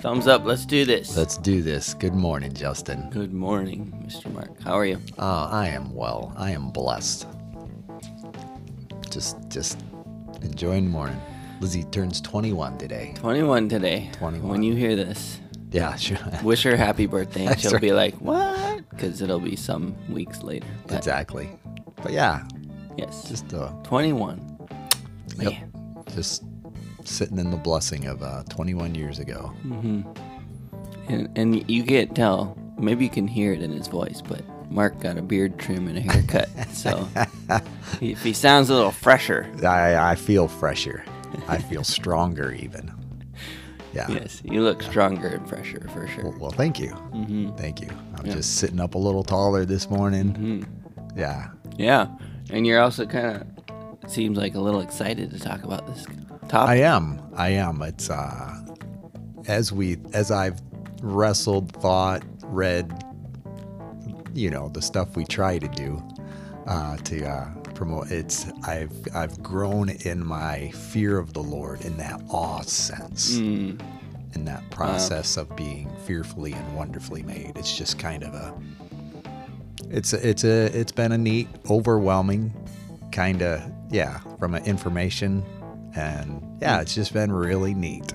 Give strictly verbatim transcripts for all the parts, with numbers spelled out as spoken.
Thumbs up. Let's do this. Let's do this. Good morning, Justin. Good morning, Mister Mark. How are you? Oh, I am well. I am blessed. Just, just enjoying the morning. Lizzie turns twenty-one today. twenty-one today. twenty-one. When you hear this, Yeah, sure. wish her happy birthday. And she'll right. be like, what? Because it'll be some weeks later. But Exactly. But yeah, yes. just uh, twenty-one. yep, Man. just sitting in the blessing of uh, twenty-one years ago. Mm-hmm. And, and you can't tell. Maybe you can hear it in his voice, but Mark got a beard trim and a haircut. So if he sounds a little fresher. I, I feel fresher. I feel stronger even. Yeah. Yes, you look stronger and fresher for sure. Well, well thank you. Mm-hmm. Thank you. I'm Yeah. just sitting up a little taller this morning. Mm-hmm. Yeah. Yeah, and you're also kind of seems like a little excited to talk about this topic. I am. I am. It's uh as we as I've wrestled, thought, read, you know, the stuff we try to do uh to uh promote it's I've I've grown in my fear of the Lord in that awe sense. Mm. In that process of being fearfully and wonderfully made. It's just kind of a it's a, it's a it's been a neat, overwhelming kind of yeah, from an information and yeah, it's just been really neat.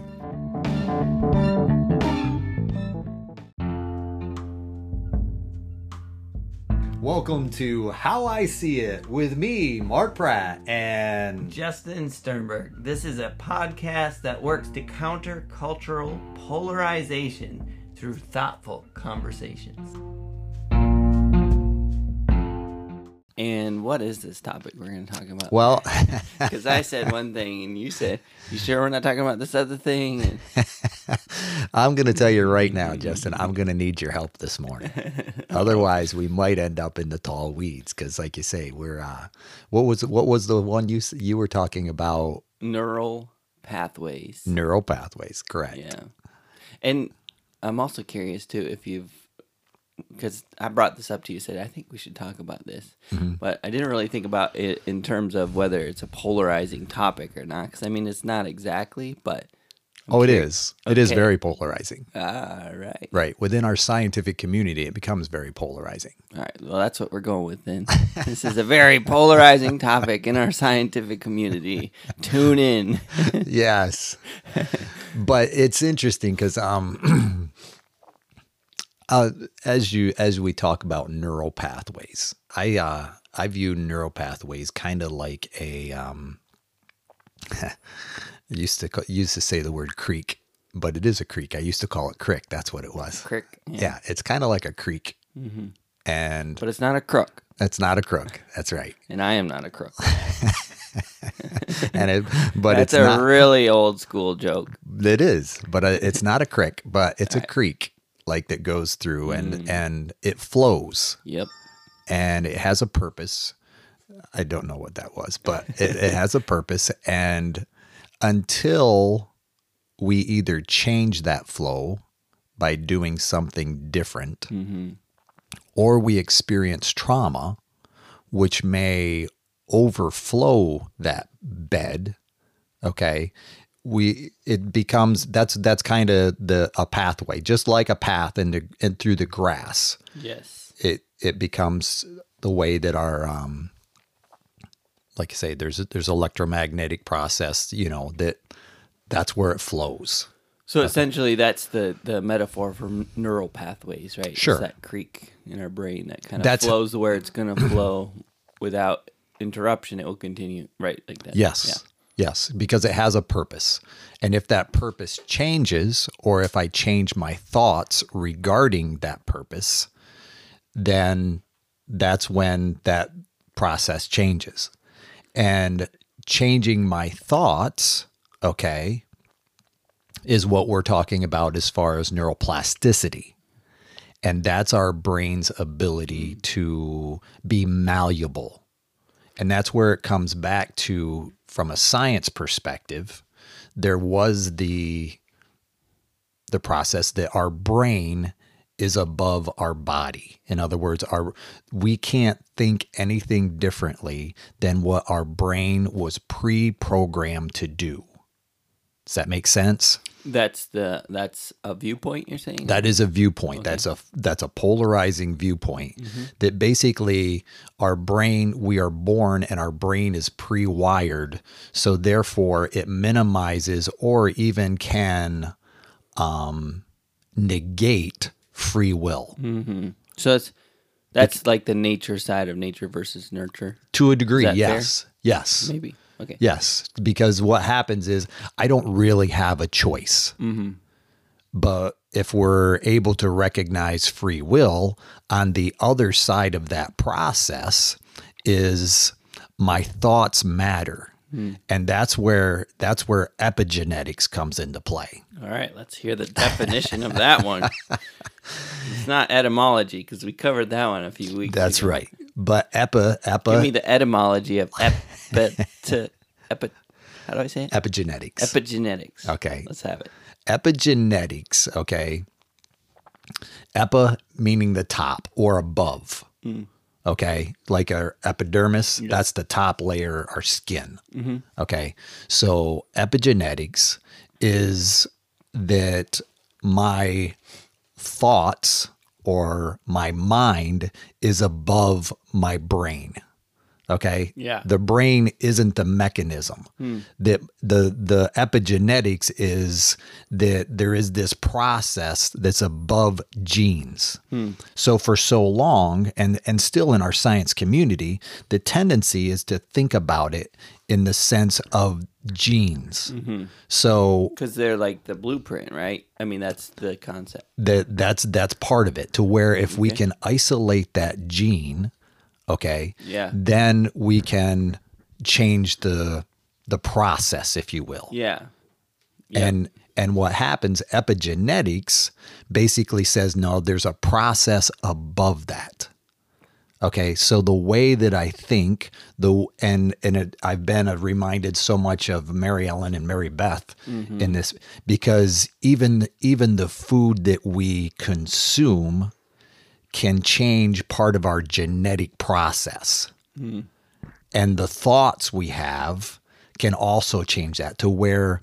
Welcome to How I See It with me, Mark Pratt, and Justin Sternberg. This is a podcast that works to counter cultural polarization through thoughtful conversations. And what is this topic we're going to talk about? well, Because I said one thing and you said, you sure we're not talking about this other thing? And I'm going to tell you right now, Justin, I'm going to need your help this morning. Otherwise, we might end up in the tall weeds because, like you say, we're. Uh, what was what was the one you s- you were talking about? neural pathways. Neural pathways, correct? Yeah. And I'm also curious too if you've, because I brought this up to you, said I think we should talk about this, Mm-hmm. but I didn't really think about it in terms of whether it's a polarizing topic or not. Because I mean, it's not exactly, but I'm Oh, it curious. is. It is Okay. very polarizing. Ah, right. Right. Within our scientific community, it becomes very polarizing. All right. Well, that's what we're going with then. This is a very polarizing topic in our scientific community. Tune in. Yes. But it's interesting because um, uh, as you as we talk about neural pathways, I uh, I view neural pathways kind of like a um, I used to ca- used to say the word creek, but it is a creek. I used to call it crick. That's what it was. Crick. Yeah, it's kind of like a creek, Mm-hmm. and But it's not a crook, it's not a crook. That's right. and I am not a crook. And it, but That's it's a not. really old school joke. It is, but uh, it's not a crick, but it's a creek like that goes through and Mm. and it flows Yep. and it has a purpose. I don't know what that was, but it, it has a purpose. And until we either change that flow by doing something different, Mm-hmm. or we experience trauma, which may overflow that bed, okay, we it becomes that's that's kind of the a pathway, just like a path into and through the grass. Yes. It it becomes the way that our um, like I say, there's a, there's electromagnetic process, you know, that that's where it flows. So essentially, that's the, the metaphor for m- neural pathways, right? Sure. It's that creek in our brain that kind of That's- flows where it's going to flow without interruption. It will continue, right, like that. Yes. Yes, because it has a purpose. And if that purpose changes, or if I change my thoughts regarding that purpose, then that's when that process changes. And changing my thoughts, okay, is what we're talking about as far as neuroplasticity. And that's our brain's ability to be malleable. And that's where it comes back to, from a science perspective, there was the the process that our brain is above our body. In other words, our we can't think anything differently than what our brain was pre-programmed to do. Does that make sense? That's the that's a viewpoint you're saying? That is a viewpoint. Okay. That's a that's a polarizing viewpoint. Mm-hmm. That basically our brain, we are born and our brain is pre-wired, so therefore it minimizes or even can um, negate free will. Mm-hmm. So it's that's it's, like the nature side of nature versus nurture. To a degree, yes, fair? Yes, maybe. Okay. Yes, because what happens is I don't really have a choice. Mm-hmm. But if we're able to recognize free will, on the other side of that process is my thoughts matter. Mm. And that's where that's where epigenetics comes into play. All right, let's hear the definition of that one. It's not etymology because we covered that one a few weeks That's ago. right. But epi, epi. Give me the etymology of epi, to, epi, how do I say it? Epigenetics. Epigenetics. Okay. Let's have it. Epigenetics, okay. Epi meaning the top or above. Mm. Okay. Like our epidermis, yes. That's the top layer, our skin. Mm-hmm. Okay. So epigenetics is that my thoughts or my mind is above my brain. Okay. Yeah. The brain isn't the mechanism. Hmm. That the the epigenetics is that there is this process that's above genes. Hmm. So for so long, and and still in our science community, the tendency is to think about it in the sense of genes. Mm-hmm. So because they're like the blueprint, right? I mean, that's the concept. That that's that's part of it. To where if okay. we can isolate that gene. Okay. Yeah. Then we can change the the process, if you will. Yeah. Yep. And and what happens? Epigenetics basically says no. There's a process above that. Okay. So the way that I think, the and and it, I've been uh, reminded so much of Mary Ellen and Mary Beth mm-hmm. in this because even even the food that we consume can change part of our genetic process. Mm. And the thoughts we have can also change that to where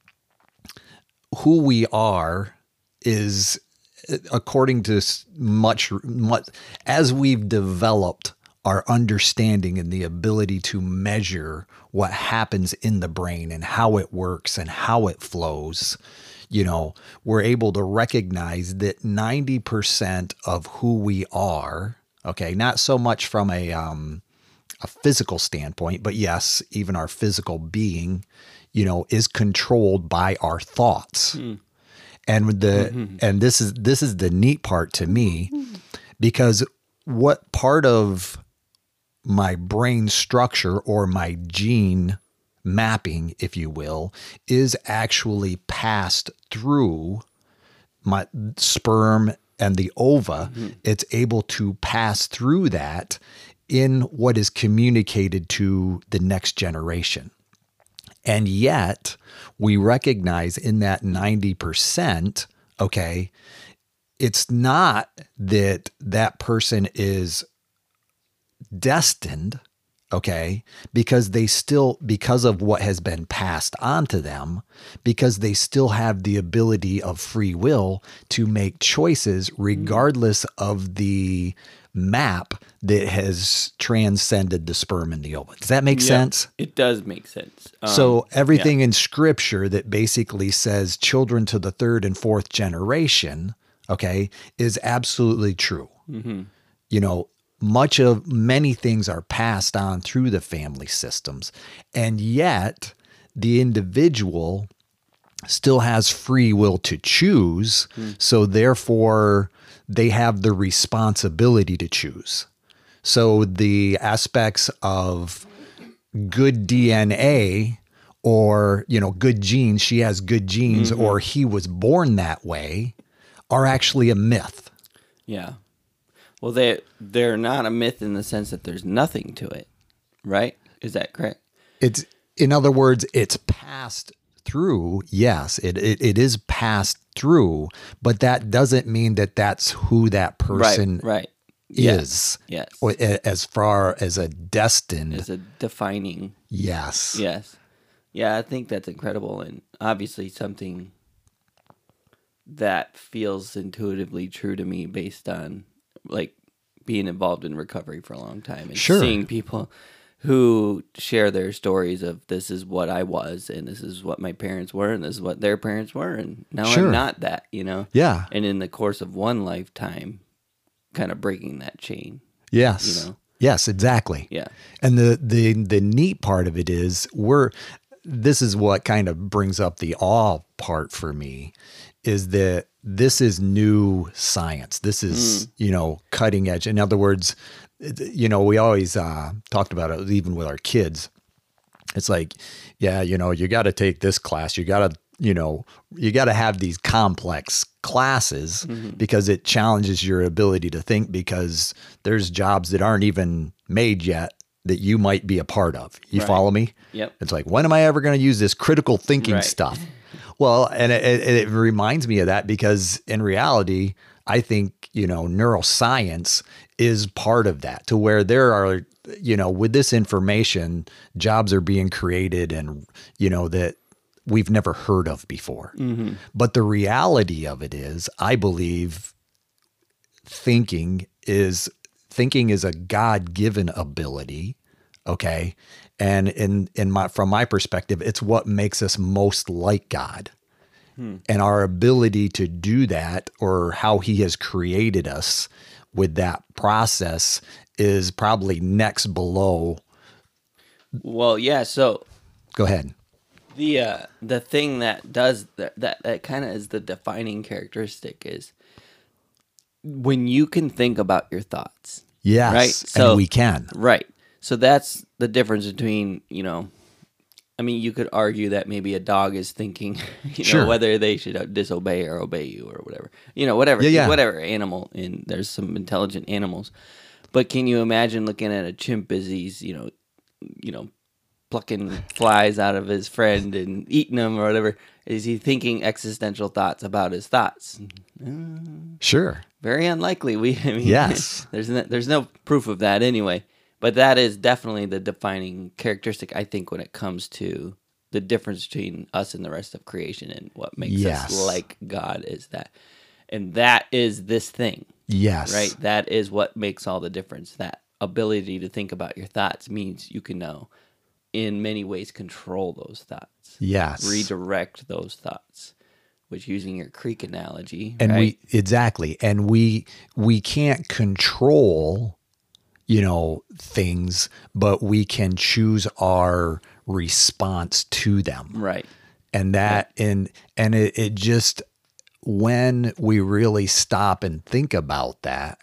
who we are is, according to much, much as we've developed our understanding and the ability to measure what happens in the brain and how it works and how it flows, you know, we're able to recognize that ninety percent of who we are, okay, not so much from a um, a physical standpoint, but yes, even our physical being, you know, is controlled by our thoughts. Mm. And the mm-hmm. and this is this is the neat part to me, because what part of my brain structure or my gene mapping, if you will, is actually passed through my sperm and the ova. Mm-hmm. It's able to pass through that in what is communicated to the next generation. And yet we recognize in that ninety percent, okay, it's not that that person is destined, okay, because they still, because of what has been passed on to them, because they still have the ability of free will to make choices regardless of the map that has transcended the sperm and the ova. Does that make yeah, sense? It does make sense. Um, so everything yeah. in scripture that basically says children to the third and fourth generation, okay, is absolutely true. Mm-hmm. You know, much of many things are passed on through the family systems, and yet the individual still has free will to choose. Mm. So therefore they have the responsibility to choose. So the aspects of good D N A or, you know, good genes, she has good genes, mm-hmm. or he was born that way, are actually a myth. Yeah. Well, they they're not a myth in the sense that there's nothing to it, right? Is that correct? It's, in other words, it's passed through. Yes, it, it it is passed through, but that doesn't mean that that's who that person right, right. is. Yes. Or as far as a destined, as a defining. Yes. Yes. Yeah, I think that's incredible, and obviously something that feels intuitively true to me based on like being involved in recovery for a long time and Sure. seeing people who share their stories of this is what I was and this is what my parents were and this is what their parents were and now Sure. I'm not that, you know? Yeah. And in the course of one lifetime, kind of breaking that chain. Yes. You know? Yes, exactly. Yeah. And the, the, the neat part of it is we're, this is what kind of brings up the awe part for me is that this is new science. This is, mm. you know, cutting edge. In other words, you know, we always uh, talked about it even with our kids. It's like, yeah, you know, you got to take this class. You got to, you know, you got to have these complex classes mm-hmm. because it challenges your ability to think because there's jobs that aren't even made yet that you might be a part of. You right. follow me? Yep. It's like, when am I ever going to use this critical thinking right. stuff? Well, and it, it, it reminds me of that because in reality, I think, you know, neuroscience is part of that to where there are, you know, with this information, jobs are being created and, you know, that we've never heard of before. Mm-hmm. But the reality of it is, I believe thinking is thinking is a God-given ability. Okay. And in, in my, from my perspective, it's what makes us most like God. Hmm. And our ability to do that or how he has created us with that process is probably next below. Well, yeah. So go ahead. The, uh, the thing that does that, that, that kind of is the defining characteristic is when you can think about your thoughts. Yes. Right. So and we can. Right. So that's the difference between, you know, I mean, you could argue that maybe a dog is thinking, you sure. know, whether they should disobey or obey you or whatever, you know, whatever, yeah, yeah. whatever animal. And there's some intelligent animals, but can you imagine looking at a chimp as he's, you know, you know, plucking flies out of his friend and eating them or whatever? Is he thinking existential thoughts about his thoughts? Uh, sure. Very unlikely. We, I mean, yes. There's no, there's no proof of that anyway. But that is definitely the defining characteristic, I think, when it comes to the difference between us and the rest of creation and what makes yes. us like God is that. And that is this thing. Yes. Right? That is what makes all the difference. That ability to think about your thoughts means you can now, in many ways, control those thoughts. Yes. Redirect those thoughts. Which, using your creek analogy, and right? we exactly, and we we can't control, you know, things, but we can choose our response to them, right? And that, yeah. and and it, it just when we really stop and think about that,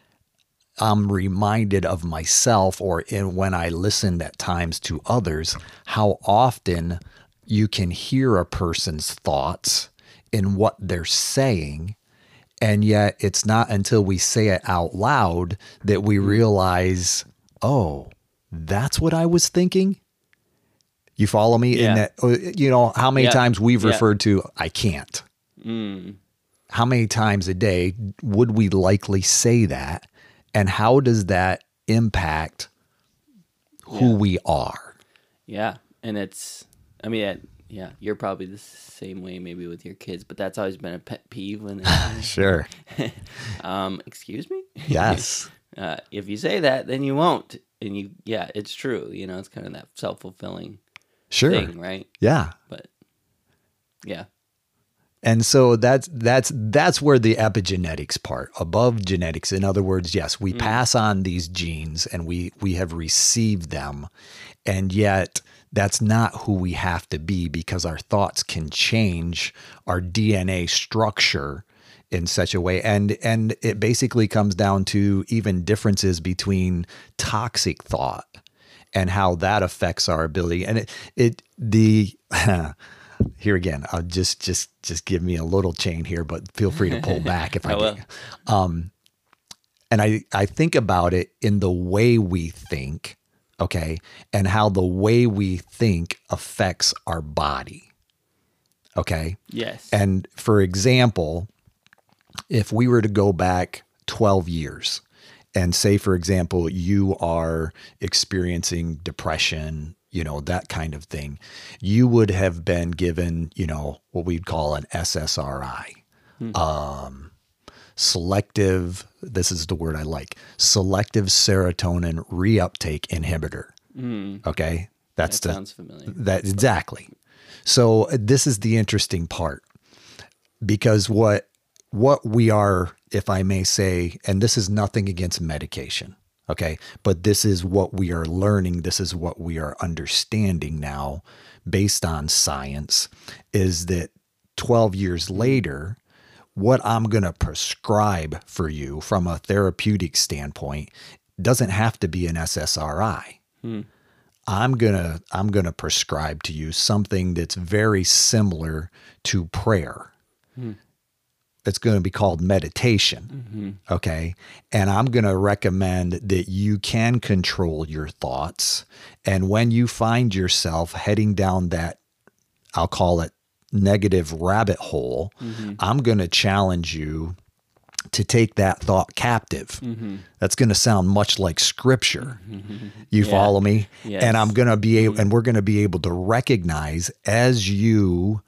I'm reminded of myself, or in when I listened at times to others, how often you can hear a person's thoughts in what they're saying, and yet it's not until we say it out loud that we realize, oh, that's what I was thinking. You follow me? Yeah. In that, you know, how many yeah. times we've yeah. referred to, I can't. Mm. How many times a day would we likely say that? And how does that impact who yeah. we are? Yeah. And it's, I mean, it, yeah, you're probably the same way maybe with your kids, but that's always been a pet peeve when they sure. um, excuse me? Yes. uh, if you say that, then you won't. And you, yeah, it's true. You know, it's kind of that self-fulfilling sure. thing, right? Yeah. But yeah. And so that's that's that's where the epigenetics part, above genetics. In other words, yes, we mm. pass on these genes and we we have received them, and yet that's not who we have to be, because our thoughts can change our D N A structure in such a way. And and it basically comes down to even differences between toxic thought and how that affects our ability. And it it the here again, I'll just just just give me a little chain here, but feel free to pull back if I, I will. Do. Um, and I I think about it in the way we think. Okay. And how the way we think affects our body. Okay. Yes. And for example, if we were to go back twelve years and say, for example, you are experiencing depression, you know, that kind of thing, you would have been given, you know, what we'd call an S S R I, um, selective, this is the word I like, selective serotonin reuptake inhibitor. Mm. Okay. That's That the, sounds familiar. that exactly. So uh, this is the interesting part, because what, what we are, if I may say, and this is nothing against medication. Okay. But this is what we are learning. This is what we are understanding now based on science, is that twelve years later, what I'm going to prescribe for you from a therapeutic standpoint doesn't have to be an S S R I. Hmm. I'm going to, I'm going to prescribe to you something that's very similar to prayer. Hmm. It's going to be called meditation. Mm-hmm. Okay. And I'm going to recommend that you can control your thoughts. And when you find yourself heading down that, I'll call it negative rabbit hole, Mm-hmm. I'm going to challenge you to take that thought captive. Mm-hmm. That's going to sound much like scripture. Mm-hmm. You Yeah. follow me? Yes. And I'm going to be able, and we're going to be able to recognize as you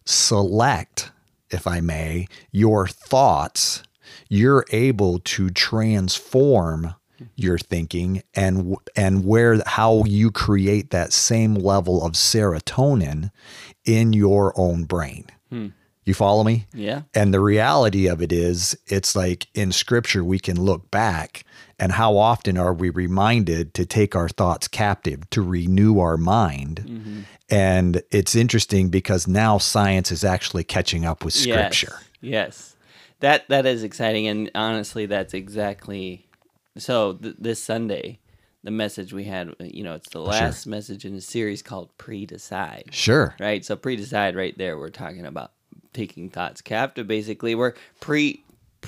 select, if I may, your thoughts, you're able to transform your thinking and and where how you create that same level of serotonin in your own brain. Hmm. You follow me? Yeah. And the reality of it is, it's like in scripture, we can look back, and how often are we reminded to take our thoughts captive, to renew our mind. Mm-hmm. And it's interesting because now science is actually catching up with scripture. Yes. Yes. That that is exciting, and honestly, that's exactly so. Th- this Sunday, the message we had, you know, it's the last Sure. message in a series called Pre-Decide. Sure. Right. So Pre-Decide, right there, we're talking about taking thoughts captive. Basically, we're pre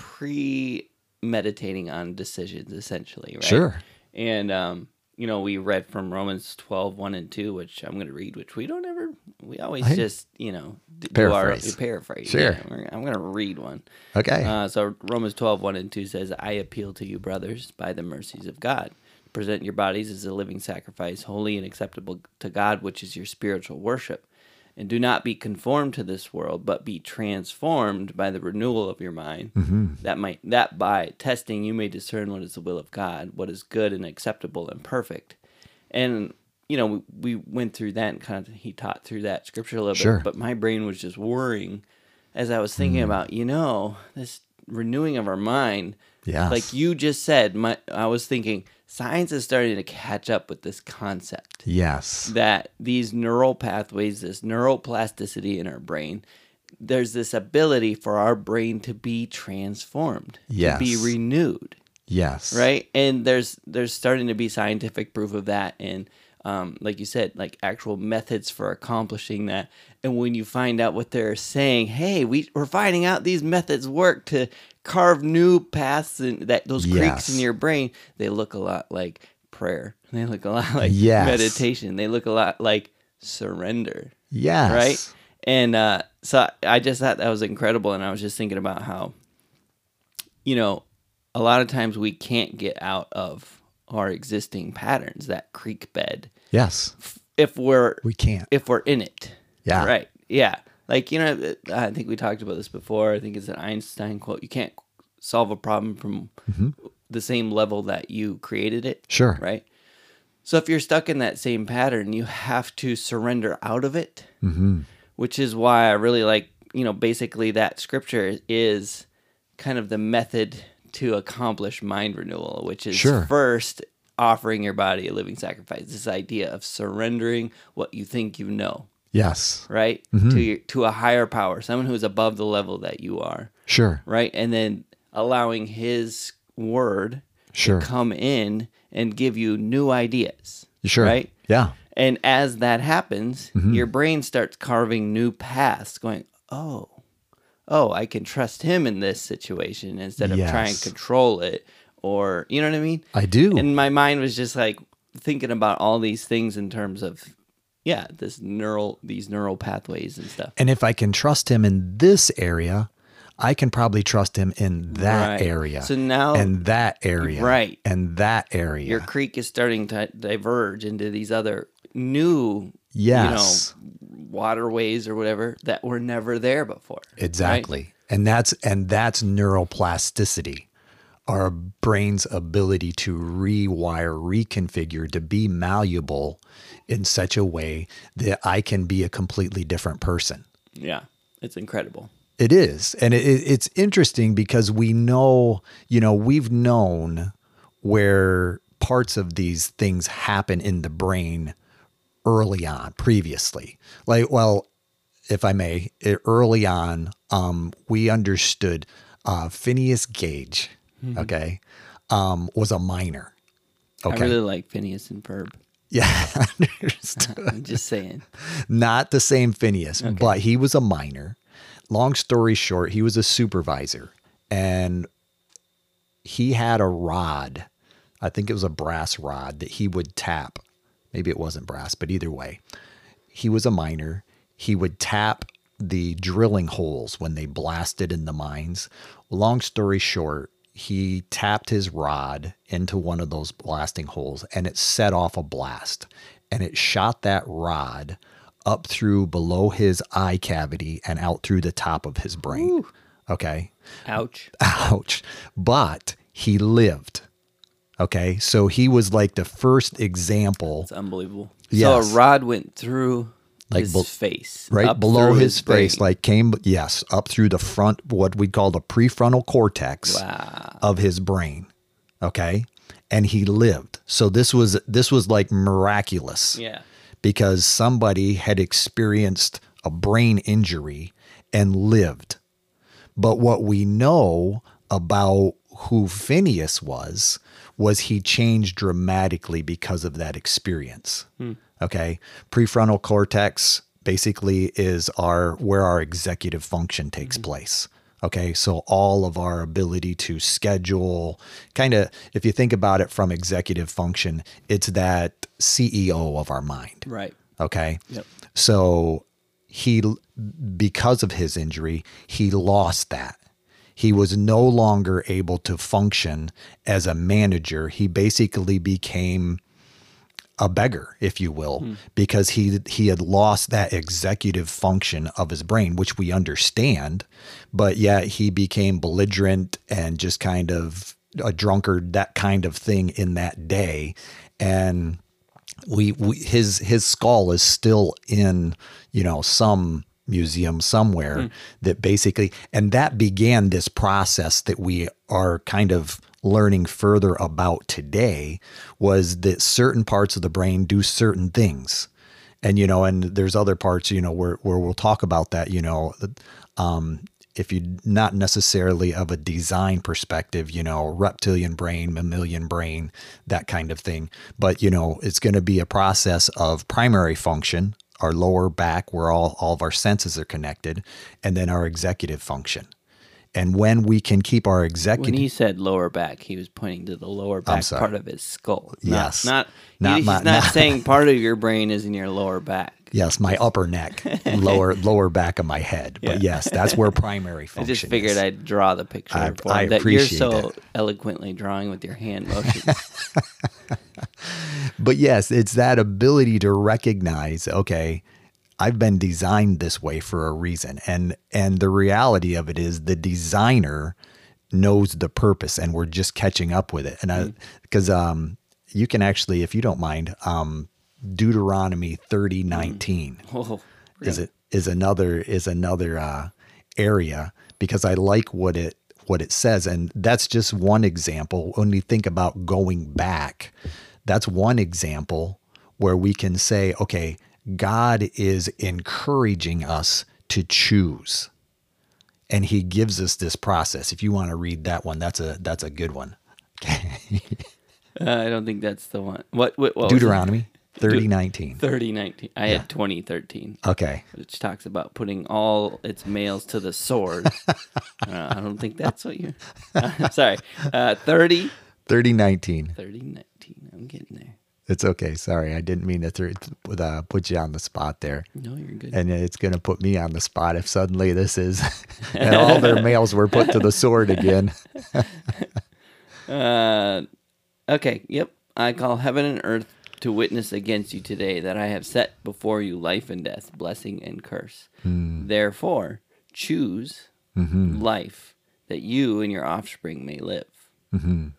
pre meditating on decisions, essentially. Right. Sure. And um, you know, we read from Romans twelve, one and two, which I'm going to read, which we don't ever, we always I- just, you know, d- Paraphrase. do our paraphrase. Sure. Yeah, we're- I'm going to read one. Okay. Uh, so Romans twelve, one and two says, I appeal to you, brothers, by the mercies of God. Present your bodies as a living sacrifice, holy and acceptable to God, which is your spiritual worship. And do not be conformed to this world, but be transformed by the renewal of your mind, Mm-hmm. that might that by testing you may discern what is the will of God, what is good and acceptable and perfect. And you know, we, we went through that and kind of he taught through that scripture a little Sure. bit, but my brain was just worrying as I was thinking Mm. about, you know, this renewing of our mind. Yes. Like you just said, my I was thinking science is starting to catch up with this concept Yes. that these neural pathways, this neuroplasticity in our brain, there's this ability for our brain to be transformed, Yes. to be renewed, Yes. right? And there's there's starting to be scientific proof of that, and um, like you said, like actual methods for accomplishing that. And when you find out what they're saying, hey, we we're finding out these methods work to carve new paths and that those creeks Yes. in your brain, they look a lot like prayer. They look a lot like Yes. meditation. They look a lot like surrender, Yes. right? And uh, so I just thought that was incredible. And I was just thinking about how, you know, a lot of times we can't get out of our existing patterns, that creek bed, Yes. if we're We can't. if we're in it. Yeah. Right. Yeah. Like, you know, I think we talked about this before. I think it's an Einstein quote. You can't solve a problem from Mm-hmm. the same level that you created it. Sure. Right. So if you're stuck in that same pattern, you have to surrender out of it, Mm-hmm. which is why I really like, you know, basically that scripture is kind of the method to accomplish mind renewal, which is Sure. first offering your body a living sacrifice. This idea of surrendering what you think you know, Yes. right? Mhm. To your, to a higher power, someone who is above the level that you are, Sure. right? And then allowing his word Sure. to come in and give you new ideas. Sure. Right? Yeah. And as that happens, Mhm. your brain starts carving new paths, going, oh, oh, I can trust him in this situation instead of trying Yes. to control it. Or, you know what I mean? I do. And my mind was just like thinking about all these things in terms of, yeah, this neural, these neural pathways and stuff. And if I can trust him in this area, I can probably trust him in that Right. area. So now and that area. Right. And that area. your creek is starting to diverge into these other new, Yes. you know, waterways or whatever that were never there before. right? Exactly. And that's and that's neuroplasticity, our brain's ability to rewire, reconfigure, to be malleable in such a way that I can be a completely different person. Yeah, it's incredible. It is. And it, it, it's interesting because we know, you know, we've known where parts of these things happen in the brain early on, previously. Like, well, if I may, it, early on, um, we understood uh, Phineas Gage, mm-hmm. okay, um, was a miner. Okay. I really like Phineas and Ferb. Yeah, understood. I'm just saying. Not the same Phineas, Okay. but he was a miner. Long story short, he was a supervisor, and he had a rod. I think it was a brass rod that he would tap. Maybe it wasn't brass, but either way, he was a miner. He would tap the drilling holes when they blasted in the mines. Long story short, he tapped his rod into one of those blasting holes and it set off a blast. And it shot that rod up through below his eye cavity and out through the top of his brain. Ooh. Okay. Ouch. Ouch. But he lived. Okay. So he was like the first example. It's unbelievable. Yes. So a rod went through like his be- face. Right below his, his face, like came, yes, up through the front, what we call the prefrontal cortex wow. of his brain. Okay. And he lived. So this was, this was like miraculous. Yeah. Because somebody had experienced a brain injury and lived. But what we know about who Phineas was, was he changed dramatically because of that experience. Hmm. Okay. Prefrontal cortex basically is our, where our executive function takes mm-hmm. place. Okay. So all of our ability to schedule, kind of, if you think about it from executive function, it's that C E O of our mind. Right. Okay. Yep. So he, because of his injury, he lost that. He was no longer able to function as a manager. He basically became a beggar, if you will, hmm. because he he had lost that executive function of his brain, which we understand, but yet he became belligerent and just kind of a drunkard, that kind of thing in that day. And we, we his his skull is still in, you know, some museum somewhere hmm. that basically, and that began this process that we are kind of learning further about today, was that certain parts of the brain do certain things. And, you know, and there's other parts, you know, where, where we'll talk about that, you know, um, if you not necessarily of a design perspective, you know, reptilian brain, mammalian brain, that kind of thing. But, you know, it's going to be a process of primary function, our lower back, where all, all of our senses are connected, and then our executive function. And when we can keep our executive... When he said lower back, he was pointing to the lower back part of his skull. Not, yes. Not, not he's my, not, not saying part of your brain is in your lower back. Yes, my upper neck, lower lower back of my head. But yeah. yes, that's where primary function is. I just figured is. I'd draw the picture I, for I him that appreciate you're so it. eloquently drawing with your hand motion. But yes, it's that ability to recognize, okay, I've been designed this way for a reason. And and the reality of it is the designer knows the purpose and we're just catching up with it. And I, because um, you can actually, if you don't mind, um, Deuteronomy thirty nineteen mm. oh, really? is it is another is another uh, area, because I like what it what it says. And that's just one example. When we think about going back, that's one example where we can say, okay, God is encouraging us to choose. And he gives us this process. If you want to read that one, that's a that's a good one. Okay. uh, I don't think that's the one. What, what, what Deuteronomy thirty nineteen. thirty nineteen. I yeah. had twenty thirteen. Okay. Which talks about putting all its males to the sword. uh, I don't think that's what you... Uh, sorry. Uh, thirty. thirty nineteen. thirty nineteen. I'm getting there. It's okay. Sorry, I didn't mean to th- uh, put you on the spot there. No, you're good. And it's going to put me on the spot if suddenly this is, and all their males were put to the sword again. uh, okay, yep. I call heaven and earth to witness against you today that I have set before you life and death, blessing and curse. Mm. Therefore, choose Mm-hmm. life that you and your offspring may live. Mm-hmm.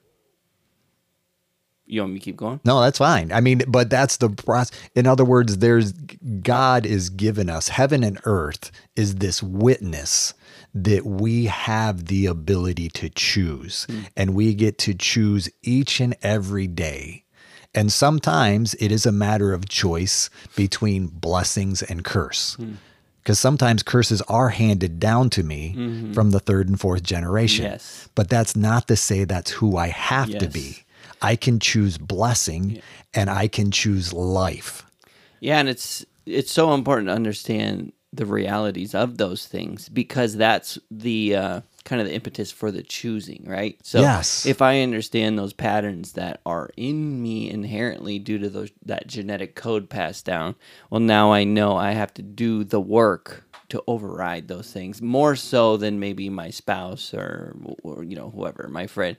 You want me to keep going? No, that's fine. I mean, but that's the process. In other words, there's God is given us, heaven and earth is this witness that we have the ability to choose, mm. and we get to choose each and every day. And sometimes it is a matter of choice between blessings and curse. Mm. Because sometimes curses are handed down to me mm-hmm. from the third and fourth generation. Yes. But that's not to say that's who I have yes. to be. I can choose blessing yeah. and I can choose life. Yeah, and it's it's so important to understand the realities of those things, because that's the uh, kind of the impetus for the choosing, right? So yes. if I understand those patterns that are in me inherently due to those that genetic code passed down, well, now I know I have to do the work to override those things more so than maybe my spouse or, or you know, whoever, my friend.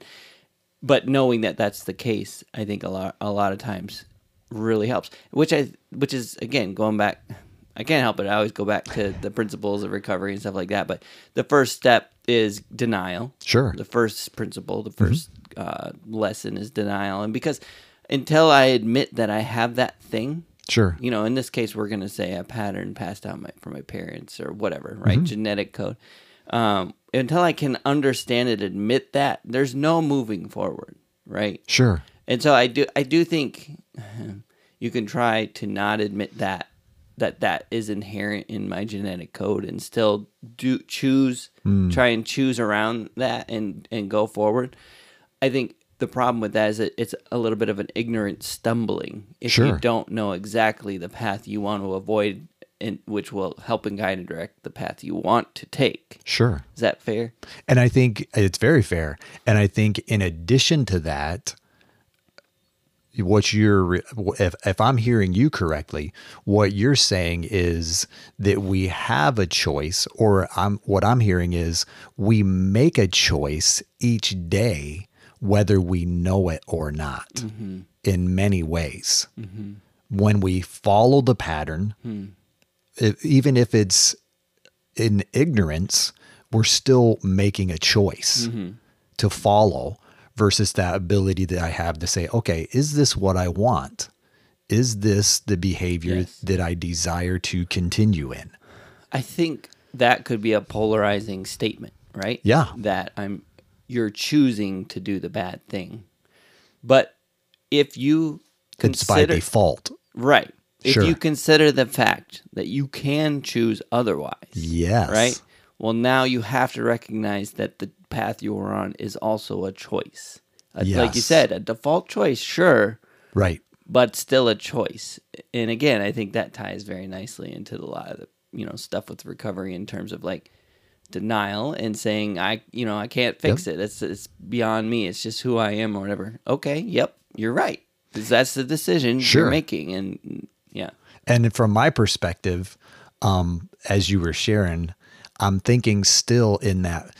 But knowing that that's the case, I think a lot a lot of times really helps. Which I which is again going back. I can't help it. I always go back to the principles of recovery and stuff like that. But the first step is denial. Sure. The first principle, the first mm-hmm. uh, lesson is denial. And because until I admit that I have that thing, sure. You know, in this case, we're going to say a pattern passed down my, from my parents or whatever, right? Mm-hmm. Genetic code. Um, until I can understand it, admit that, there's no moving forward, right? Sure. And so I do. I do think you can try to not admit that. that that is inherent in my genetic code and still do choose, mm. try and choose around that and, and go forward. I think the problem with that is that it's a little bit of an ignorant stumbling if sure. you don't know exactly the path you want to avoid, and which will help and guide and direct the path you want to take. Sure. Is that fair? And I think it's very fair. And I think in addition to that, what you're, if, if I'm hearing you correctly, what you're saying is that we have a choice, or I'm, what I'm hearing is we make a choice each day, whether we know it or not, mm-hmm. in many ways. Mm-hmm. When we follow the pattern, mm. if, even if it's in ignorance, we're still making a choice mm-hmm. to follow. Versus that ability that I have to say, okay, is this what I want? Is this the behavior yes. that I desire to continue in? I think that could be a polarizing statement, right? Yeah. That I'm, you're choosing to do the bad thing. But if you consider... It's by default. Right. If sure. you consider the fact that you can choose otherwise. Yes. Right? Well, now you have to recognize that the path you are on is also a choice. A, yes. Like you said, a default choice, sure. Right. But still a choice. And again, I think that ties very nicely into a lot of the, you know, stuff with recovery in terms of like denial and saying, I, you know, I can't fix yep. it. It's, it's beyond me. It's just who I am or whatever. Okay. Yep. You're right. Because that's the decision sure. you're making. And yeah. And from my perspective, um, as you were sharing, I'm thinking still in that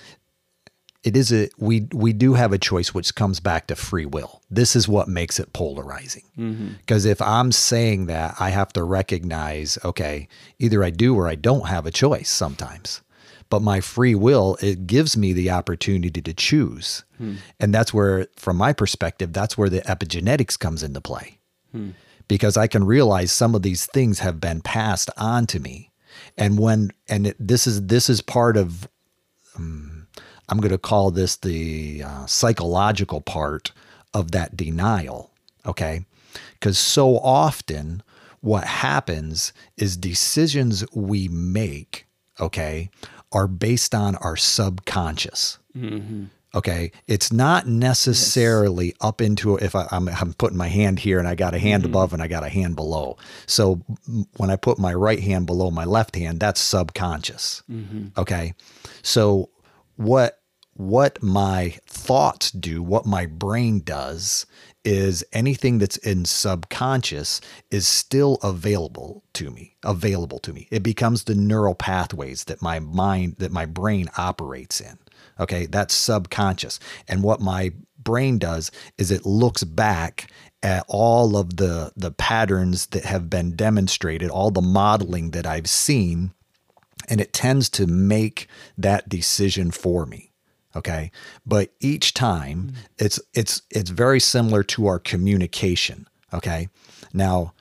it is a, we, we do have a choice, which comes back to free will. This is what makes it polarizing. Because mm-hmm. if I'm saying that, I have to recognize, okay, either I do or I don't have a choice sometimes. But my free will, it gives me the opportunity to choose. Hmm. And that's where, from my perspective, that's where the epigenetics comes into play. Hmm. Because I can realize some of these things have been passed on to me. And when, and it, this is, this is part of, um, I'm going to call this the uh, psychological part of that denial. Okay. Because so often what happens is decisions we make, okay, are based on our subconscious. Mm-hmm. Okay. It's not necessarily yes. up into, if I, I'm, I'm putting my hand here and I got a hand mm-hmm. above and I got a hand below. So when I put my right hand below my left hand, that's subconscious. Mm-hmm. Okay. So what, what my thoughts do, what my brain does is anything that's in subconscious is still available to me, available to me. It becomes the neural pathways that my mind, that my brain operates in. Okay, that's subconscious. And what my brain does is it looks back at all of the, the patterns that have been demonstrated, all the modeling that I've seen, and it tends to make that decision for me. Okay. But each time mm-hmm. it's, it's, it's very similar to our communication. Okay. Now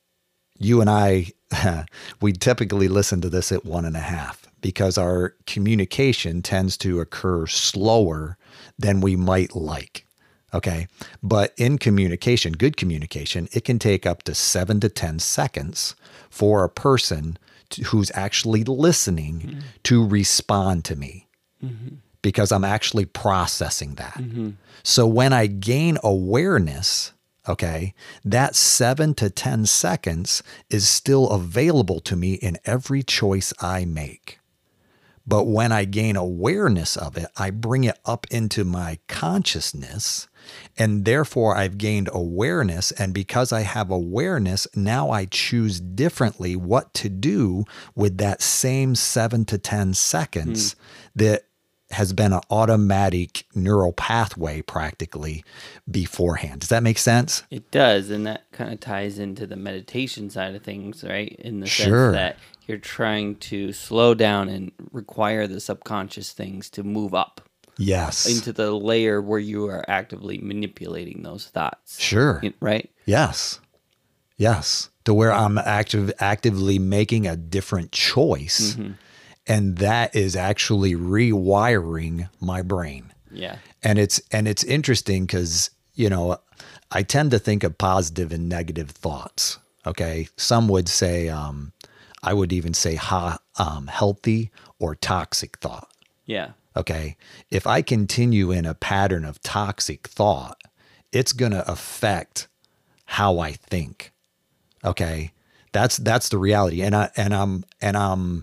you and I, we typically listen to this at one and a half because our communication tends to occur slower than we might like. Okay. But in communication, good communication, it can take up to seven to ten seconds for a person to, who's actually listening mm-hmm. to respond to me mm-hmm. because I'm actually processing that. Mm-hmm. So when I gain awareness, okay, that seven to ten seconds is still available to me in every choice I make. But when I gain awareness of it, I bring it up into my consciousness, and therefore I've gained awareness. And because I have awareness, now I choose differently what to do with that same seven to ten seconds mm. that has been an automatic neural pathway practically beforehand. Does that make sense? It does. And that kind of ties into the meditation side of things, right? In the sure. sense that you're trying to slow down and require the subconscious things to move up. Yes. Into the layer where you are actively manipulating those thoughts. Sure. Right? Yes. Yes. To where I'm active, actively making a different choice. Mm-hmm. And that is actually rewiring my brain. Yeah. And it's and it's interesting because, you know, I tend to think of positive and negative thoughts. Okay. Some would say, um, I would even say ha, um, healthy or toxic thought. Yeah. Okay. If I continue in a pattern of toxic thought, it's going to affect how I think. Okay. That's, that's the reality. And I, and I'm, and I'm,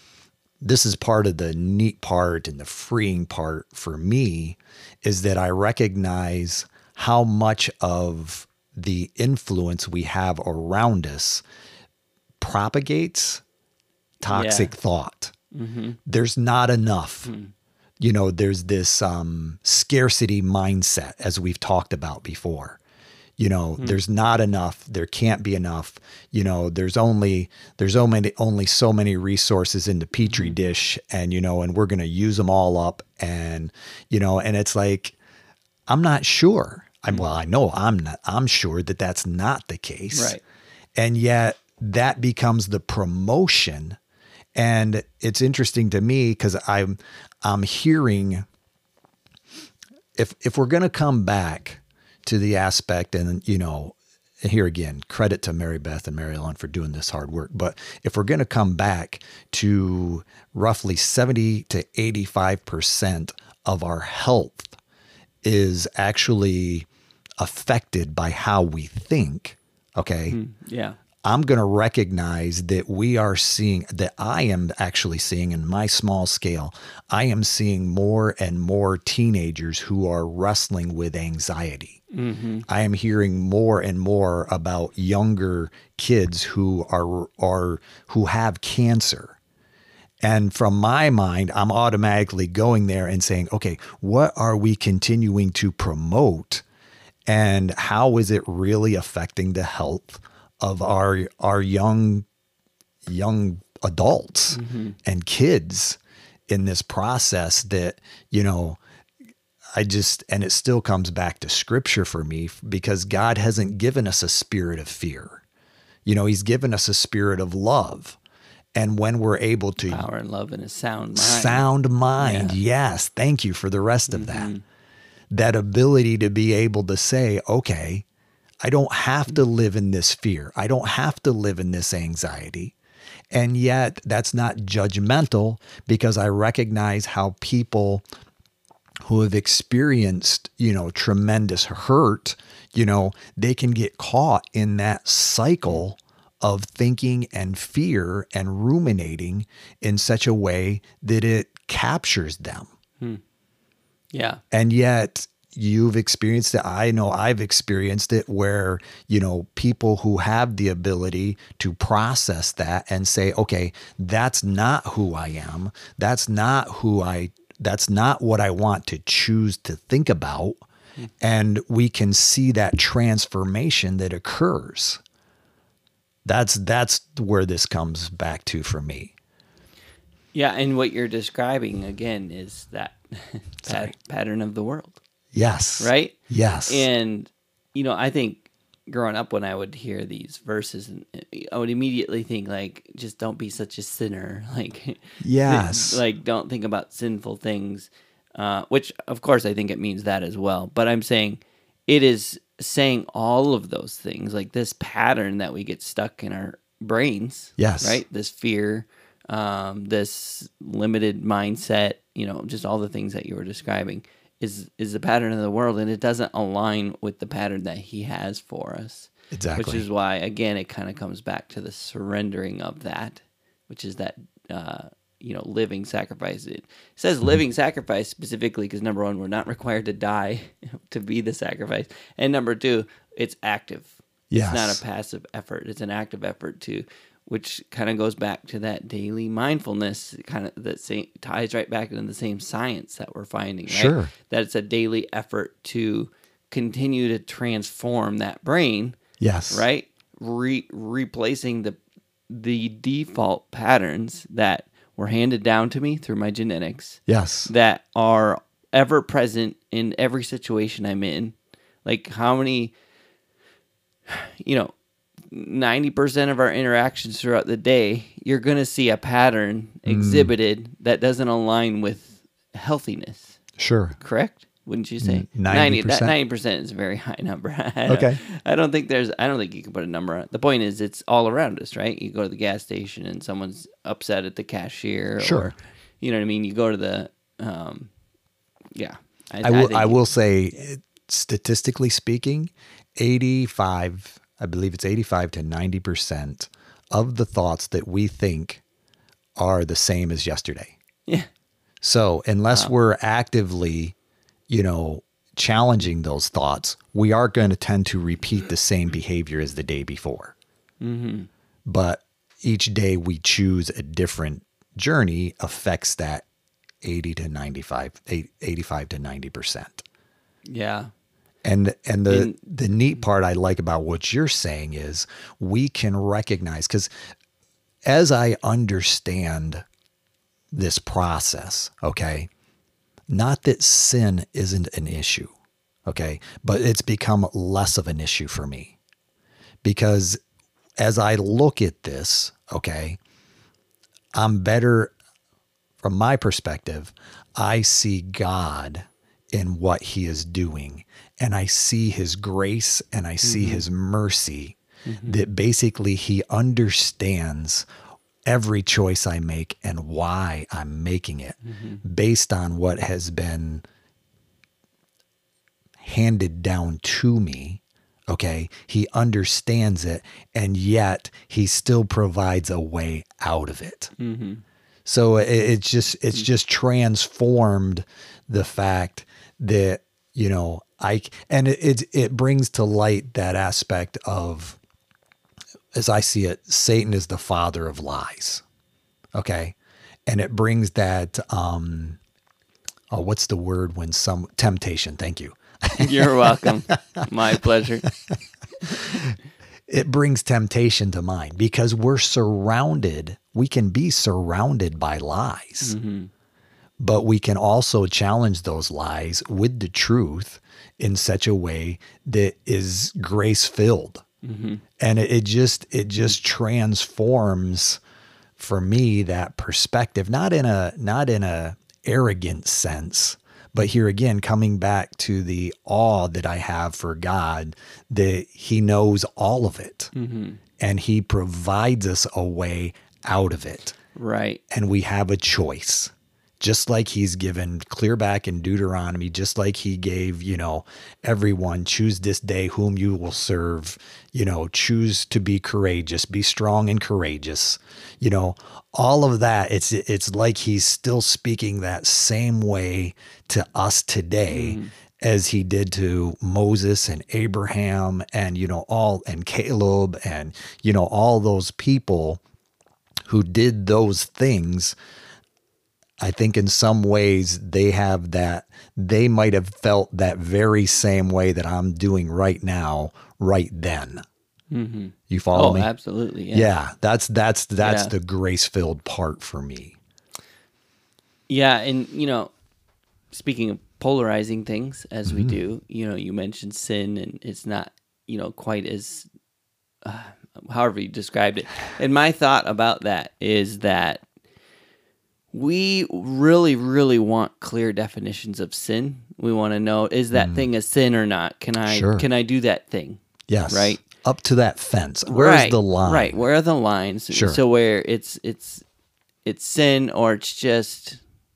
this is part of the neat part and the freeing part for me is that I recognize how much of the influence we have around us propagates toxic yeah. thought. Mm-hmm. There's not enough. Mm. You know, there's this um, scarcity mindset, as we've talked about before. You know, mm. there's not enough. There can't be enough. You know, there's only there's only only so many resources in the petri mm. dish, and you know, and we're going to use them all up. And you know, and it's like, I'm not sure. I'm well, I know I'm not. I'm sure that that's not the case. Right. And yet that becomes the promotion. And it's interesting to me because I'm I'm hearing if if we're going to come back to the aspect, and you know, here again, credit to Mary Beth and Mary Ellen for doing this hard work. But if we're going to come back to roughly seventy to eighty-five percent of our health is actually affected by how we think. Okay. Mm, yeah. I'm going to recognize that we are seeing, that I am actually seeing in my small scale, I am seeing more and more teenagers who are wrestling with anxiety. Mm-hmm. I am hearing more and more about younger kids who are, are, who have cancer. And from my mind, I'm automatically going there and saying, okay, what are we continuing to promote? And how is it really affecting the health of our our young young adults mm-hmm. and kids in this process that, you know, I just, and it still comes back to scripture for me, because God hasn't given us a spirit of fear. You know, he's given us a spirit of love. And when we're able to power and love and a sound mind, sound mind. Yeah. Yes. Thank you for the rest of mm-hmm. that, that ability to be able to say, okay, I don't have to live in this fear. I don't have to live in this anxiety. And yet that's not judgmental, because I recognize how people who have experienced, you know, tremendous hurt, you know, they can get caught in that cycle of thinking and fear and ruminating in such a way that it captures them. Hmm. Yeah. And yet you've experienced it. I know I've experienced it where, you know, people who have the ability to process that and say, okay, that's not who I am. That's not who I, that's not what I want to choose to think about. Mm-hmm. And we can see that transformation that occurs. That's, that's where this comes back to for me. Yeah, and what you're describing again is that Sorry. pat- pattern of the world, Yes. right? Yes. And you know, I think growing up when I would hear these verses, and I would immediately think like, just don't be such a sinner, like, Yes. like don't think about sinful things. Uh, which, of course, I think it means that as well. But I'm saying it is saying all of those things, like this pattern that we get stuck in our brains. Yes. Right. This fear, um, this limited mindset, you know, just all the things that you were describing is is the pattern of the world, and it doesn't align with the pattern that he has for us. Exactly. Which is why, again, it kind of comes back to the surrendering of that, which is that, uh, you know, living sacrifice. It says Mm-hmm. living sacrifice specifically because, number one, we're not required to die to be the sacrifice. And number two, it's active. Yes. It's not a passive effort. It's an active effort too, which kind of goes back to that daily mindfulness, kind of that same, ties right back into the same science that we're finding, right? Sure. That it's a daily effort to continue to transform that brain, Yes. right? Re- replacing the the default patterns that were handed down to me through my genetics Yes. that are ever present in every situation I'm in. Like how many, you know, ninety percent of our interactions throughout the day, you're going to see a pattern exhibited that doesn't align with healthiness. Sure. Correct? Wouldn't you say? ninety That percent? ninety percent is a very high number. I don't- Okay. I don't think there's, I don't think you can put a number on it. The point is it's all around us, right? You go to the gas station and someone's upset at the cashier. Sure. Or, you know what I mean? You go to the, um, yeah. I will. think I you- will say, statistically speaking, eighty-five. I believe it's eighty-five to ninety percent of the thoughts that we think are the same as yesterday. Yeah. So unless we're actively, you know, challenging those thoughts, we are going to tend to repeat the same behavior as the day before. Mm-hmm. But each day we choose a different journey affects that eighty to ninety-five, eighty-five to ninety percent. Yeah. And and the And- the neat part I like about what you're saying is we can recognize, because as I understand this process, okay, not that sin isn't an issue, okay, but it's become less of an issue for me. Because as I look at this, okay, I'm better, from my perspective, I see God in what he is doing, and I see his grace and I see Mm-hmm. his mercy, that basically he understands every choice I make and why I'm making it Mm-hmm. based on what has been handed down to me. Okay. He understands it, and yet he still provides a way out of it. Mm-hmm. So it, it's just, it's just transformed the fact that, you know, I, and it, it, it brings to light that aspect of, as I see it, Satan is the father of lies. Okay. And it brings that, um, oh, what's the word when some temptation? Thank you. You're welcome. My pleasure. It brings temptation to mind because we're surrounded. We can be surrounded by lies, Mm-hmm. but we can also challenge those lies with the truth in such a way that is grace filled. Mm-hmm. And it, it just, it just transforms for me that perspective, not in a, not in a arrogant sense, but here again, coming back to the awe that I have for God, that he knows all of it, Mm-hmm. and he provides us a way out of it. Right. And we have a choice, just like he's given clear back in Deuteronomy, just like he gave, you know, everyone, choose this day whom you will serve, you know, choose to be courageous, be strong and courageous, you know, all of that. It's, it's like he's still speaking that same way to us today Mm-hmm. as he did to Moses and Abraham and, you know, all, and Caleb and, you know, all those people who did those things. I think in some ways they have that, they might have felt that very same way that I'm doing right now, right then. Mm-hmm. You follow Oh, me? absolutely. Yeah. Yeah, that's, that's, that's Yeah. the grace-filled part for me. Yeah, and you know, speaking of polarizing things as we do, you know, you mentioned sin, and it's not, you know, quite as, uh, however you described it. And my thought about that is that we really, really want clear definitions of sin. We want to know, is that thing a sin or not? Can I Sure. can I do that thing? Yes. Right. Up to that fence. Where's right, the line? Right. Where are the lines? Sure. So where it's it's it's sin or it's just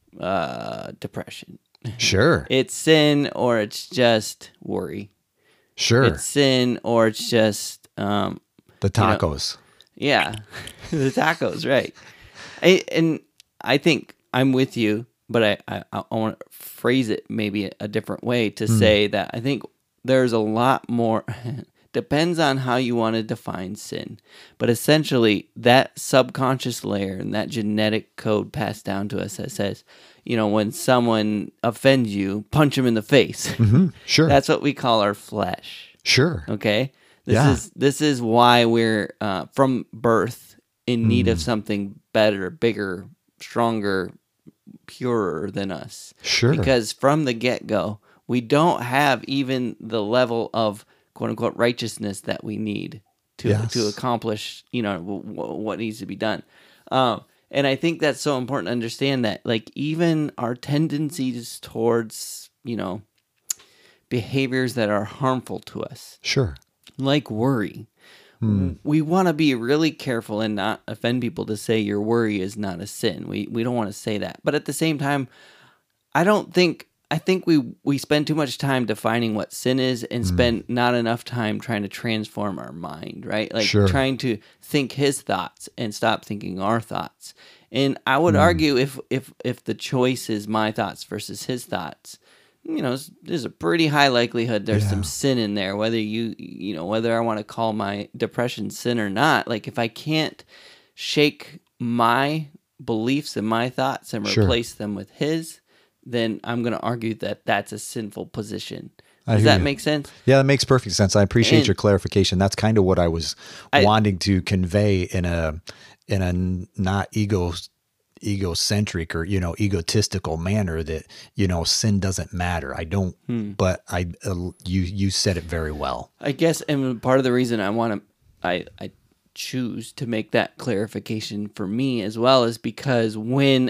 uh, depression. Sure. It's sin or it's just worry. Sure. It's sin or it's just um, the you know, tacos. yeah, the tacos, right? I, and I think I'm with you, but I I, I want to phrase it maybe a different way to Hmm. say that I think there's a lot more. Depends on how you want to define sin, but essentially that subconscious layer and that genetic code passed down to us that says, you know, when someone offends you, punch them in the face. Mhm. Sure. That's what we call our flesh. Sure. Okay, this Yeah. is this is why we're uh, from birth in need of something better, bigger, stronger, purer than us. Sure. Because from the get go, we don't have even the level of quote unquote righteousness that we need to Yes. to accomplish, you know, w- w- what needs to be done. Um, and I think that's so important to understand that, like, even our tendencies towards, you know, behaviors that are harmful to us, Sure. like worry. Hmm. We want to be really careful and not offend people to say your worry is not a sin. We we don't want to say that. But at the same time, I don't think I think we we spend too much time defining what sin is and spend not enough time trying to transform our mind, right? Like Sure. trying to think his thoughts and stop thinking our thoughts. And I would argue if if if the choice is my thoughts versus his thoughts, you know, s- there's a pretty high likelihood there's Yeah. some sin in there, whether you, you know, whether I want to call my depression sin or not. Like, if I can't shake my beliefs and my thoughts and Sure. replace them with his, then I'm going to argue that that's a sinful position. I Does hear that you. make sense? Yeah, that makes perfect sense. I appreciate And- your clarification. That's kind of what I was I- wanting to convey in a in a n- not ego egocentric or, you know, egotistical manner that, you know, sin doesn't matter. I don't, Hmm. but I uh, you you said it very well. I guess, and part of the reason I want to, I, I choose to make that clarification for me as well is because when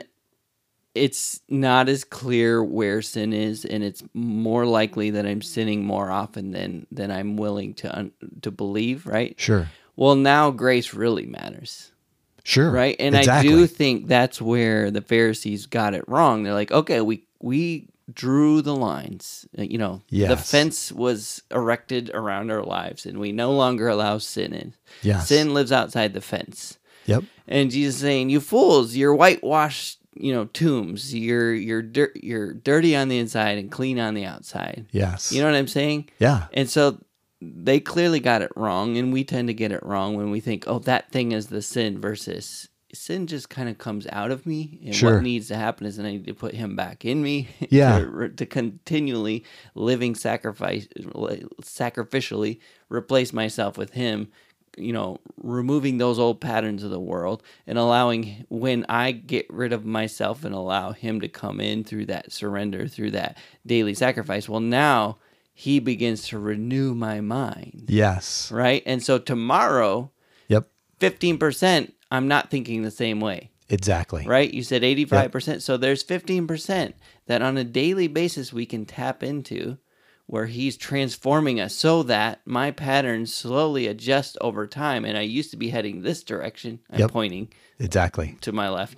it's not as clear where sin is, and it's more likely that I'm sinning more often than than I'm willing to un, to believe, right? Sure. Well, now grace really matters, Sure. right? And exactly. I do think that's where the Pharisees got it wrong. They're like, okay, we we drew the lines. Uh, You know, the Yes. fence was erected around our lives, and we no longer allow sin in. Yes. Sin lives outside the fence. Yep. And Jesus is saying, "You fools! You're whitewashed, you know, tombs. You're you're dirt. You're dirty on the inside and clean on the outside." Yes. You know what I'm saying? Yeah. And so they clearly got it wrong, and we tend to get it wrong when we think, "Oh, that thing is the sin," versus sin just kind of comes out of me, and Sure. what needs to happen is I need to put him back in me. Yeah. to, re- to continually living sacrifice, sacrificially replace myself with him. You know, removing those old patterns of the world and allowing, when I get rid of myself and allow him to come in through that surrender, through that daily sacrifice, well, now he begins to renew my mind, Yes. right? And so tomorrow, Yep. fifteen percent, I'm not thinking the same way, Exactly. right? You said eighty-five percent. So there's fifteen percent that on a daily basis we can tap into, where he's transforming us so that my patterns slowly adjust over time. And I used to be heading this direction. I'm Yep. pointing Exactly. to my left.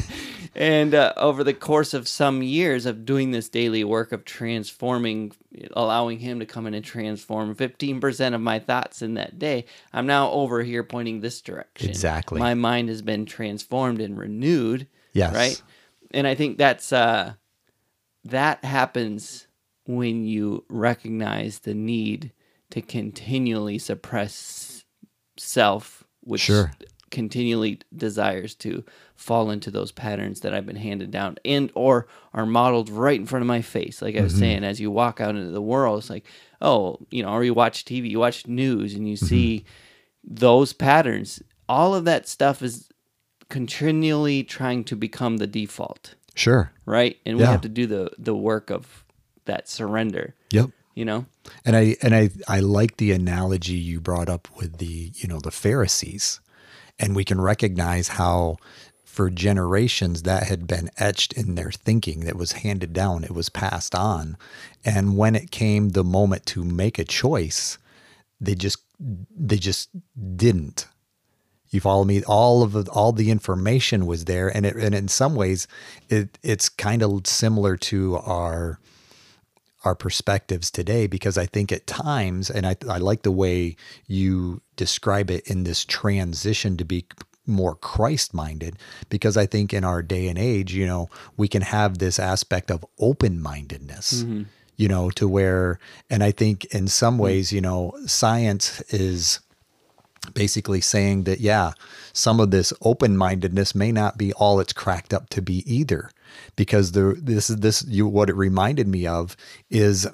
And uh, over the course of some years of doing this daily work of transforming, allowing him to come in and transform fifteen percent of my thoughts in that day, I'm now over here pointing this direction. Exactly. My mind has been transformed and renewed. Yes. Right? And I think that's uh, that happens when you recognize the need to continually suppress self, which Sure. continually desires to fall into those patterns that I've been handed down and or are modeled right in front of my face. Like I was saying, as you walk out into the world, it's like, oh, you know, or you watch T V, you watch news, and you see those patterns. All of that stuff is continually trying to become the default. Sure. right? And we Yeah. have to do the the work of that surrender, Yep. you know? And I and I I like the analogy you brought up with the, you know, the Pharisees. And we can recognize how for generations that had been etched in their thinking, that was handed down, it was passed on. And when it came the moment to make a choice, they just they just didn't. You follow me? All of the, all the information was there, and it and in some ways, it it's kind of similar to our our perspectives today, because I think at times, and I I like the way you describe it in this transition to be more Christ-minded, because I think in our day and age, you know, we can have this aspect of open-mindedness. Mm-hmm. You know, to where, and I think in some ways, you know, science is basically saying that, yeah, some of this open-mindedness may not be all it's cracked up to be either, because the this is this you what it reminded me of is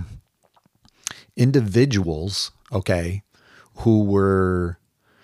individuals, okay, who were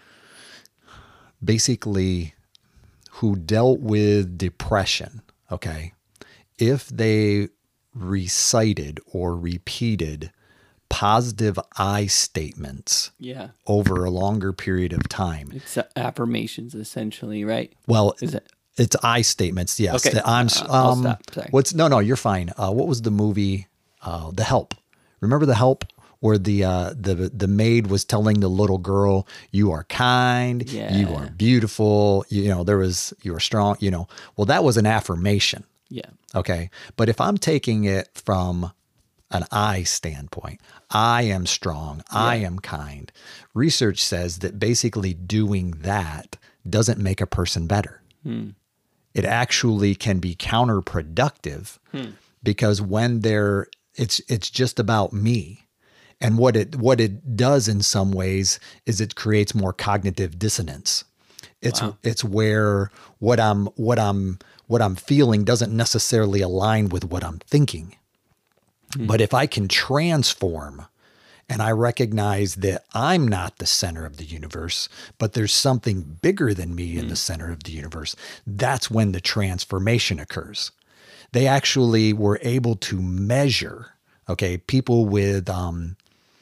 basically who dealt with depression, okay, if they recited or repeated positive I statements Yeah. over a longer period of time. It's uh, affirmations, essentially, right? Well, Is it? it's I statements, yes. Okay. The I'm Uh, I'll um stop. Sorry. what's no no, you're fine. Uh, what was the movie uh The Help? Remember The Help, where the uh the the maid was telling the little girl, you are kind, you Yeah. are beautiful, you know, there was you are strong, you know. Well, that was an affirmation. Yeah. Okay. But if I'm taking it from an I standpoint, I am strong, I am kind. Research says that basically doing that doesn't make a person better. Hmm. It actually can be counterproductive Hmm. because when they're, it's it's just about me. And what it what it does in some ways is it creates more cognitive dissonance. It's Wow. it's where what I'm what I'm what I'm feeling doesn't necessarily align with what I'm thinking. Hmm. But if I can transform and I recognize that I'm not the center of the universe, but there's something bigger than me in the center of the universe, that's when the transformation occurs. They actually were able to measure, okay, people with um,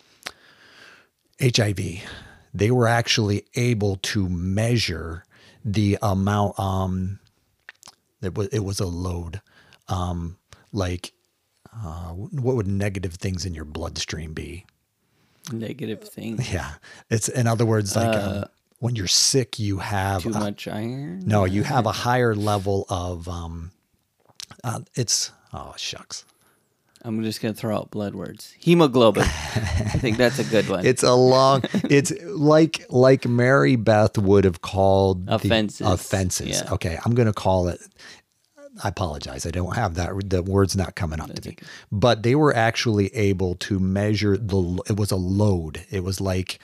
H I V, they were actually able to measure the amount, um, it was, it was a load, um, like, uh, what would negative things in your bloodstream be? Negative things. Yeah. It's, in other words, like Uh, um, when you're sick, you have, Too a- much iron? no, you have a higher level of, um, uh, it's, oh, shucks. I'm just going to throw out blood words. Hemoglobin. I think that's a good one. It's a long, it's like, like Mary Beth would have called the Offenses. offenses. Yeah. Okay. I'm going to call it, I apologize. I don't have that. The word's not coming up to me, okay. but they were actually able to measure the, it was a load. It was like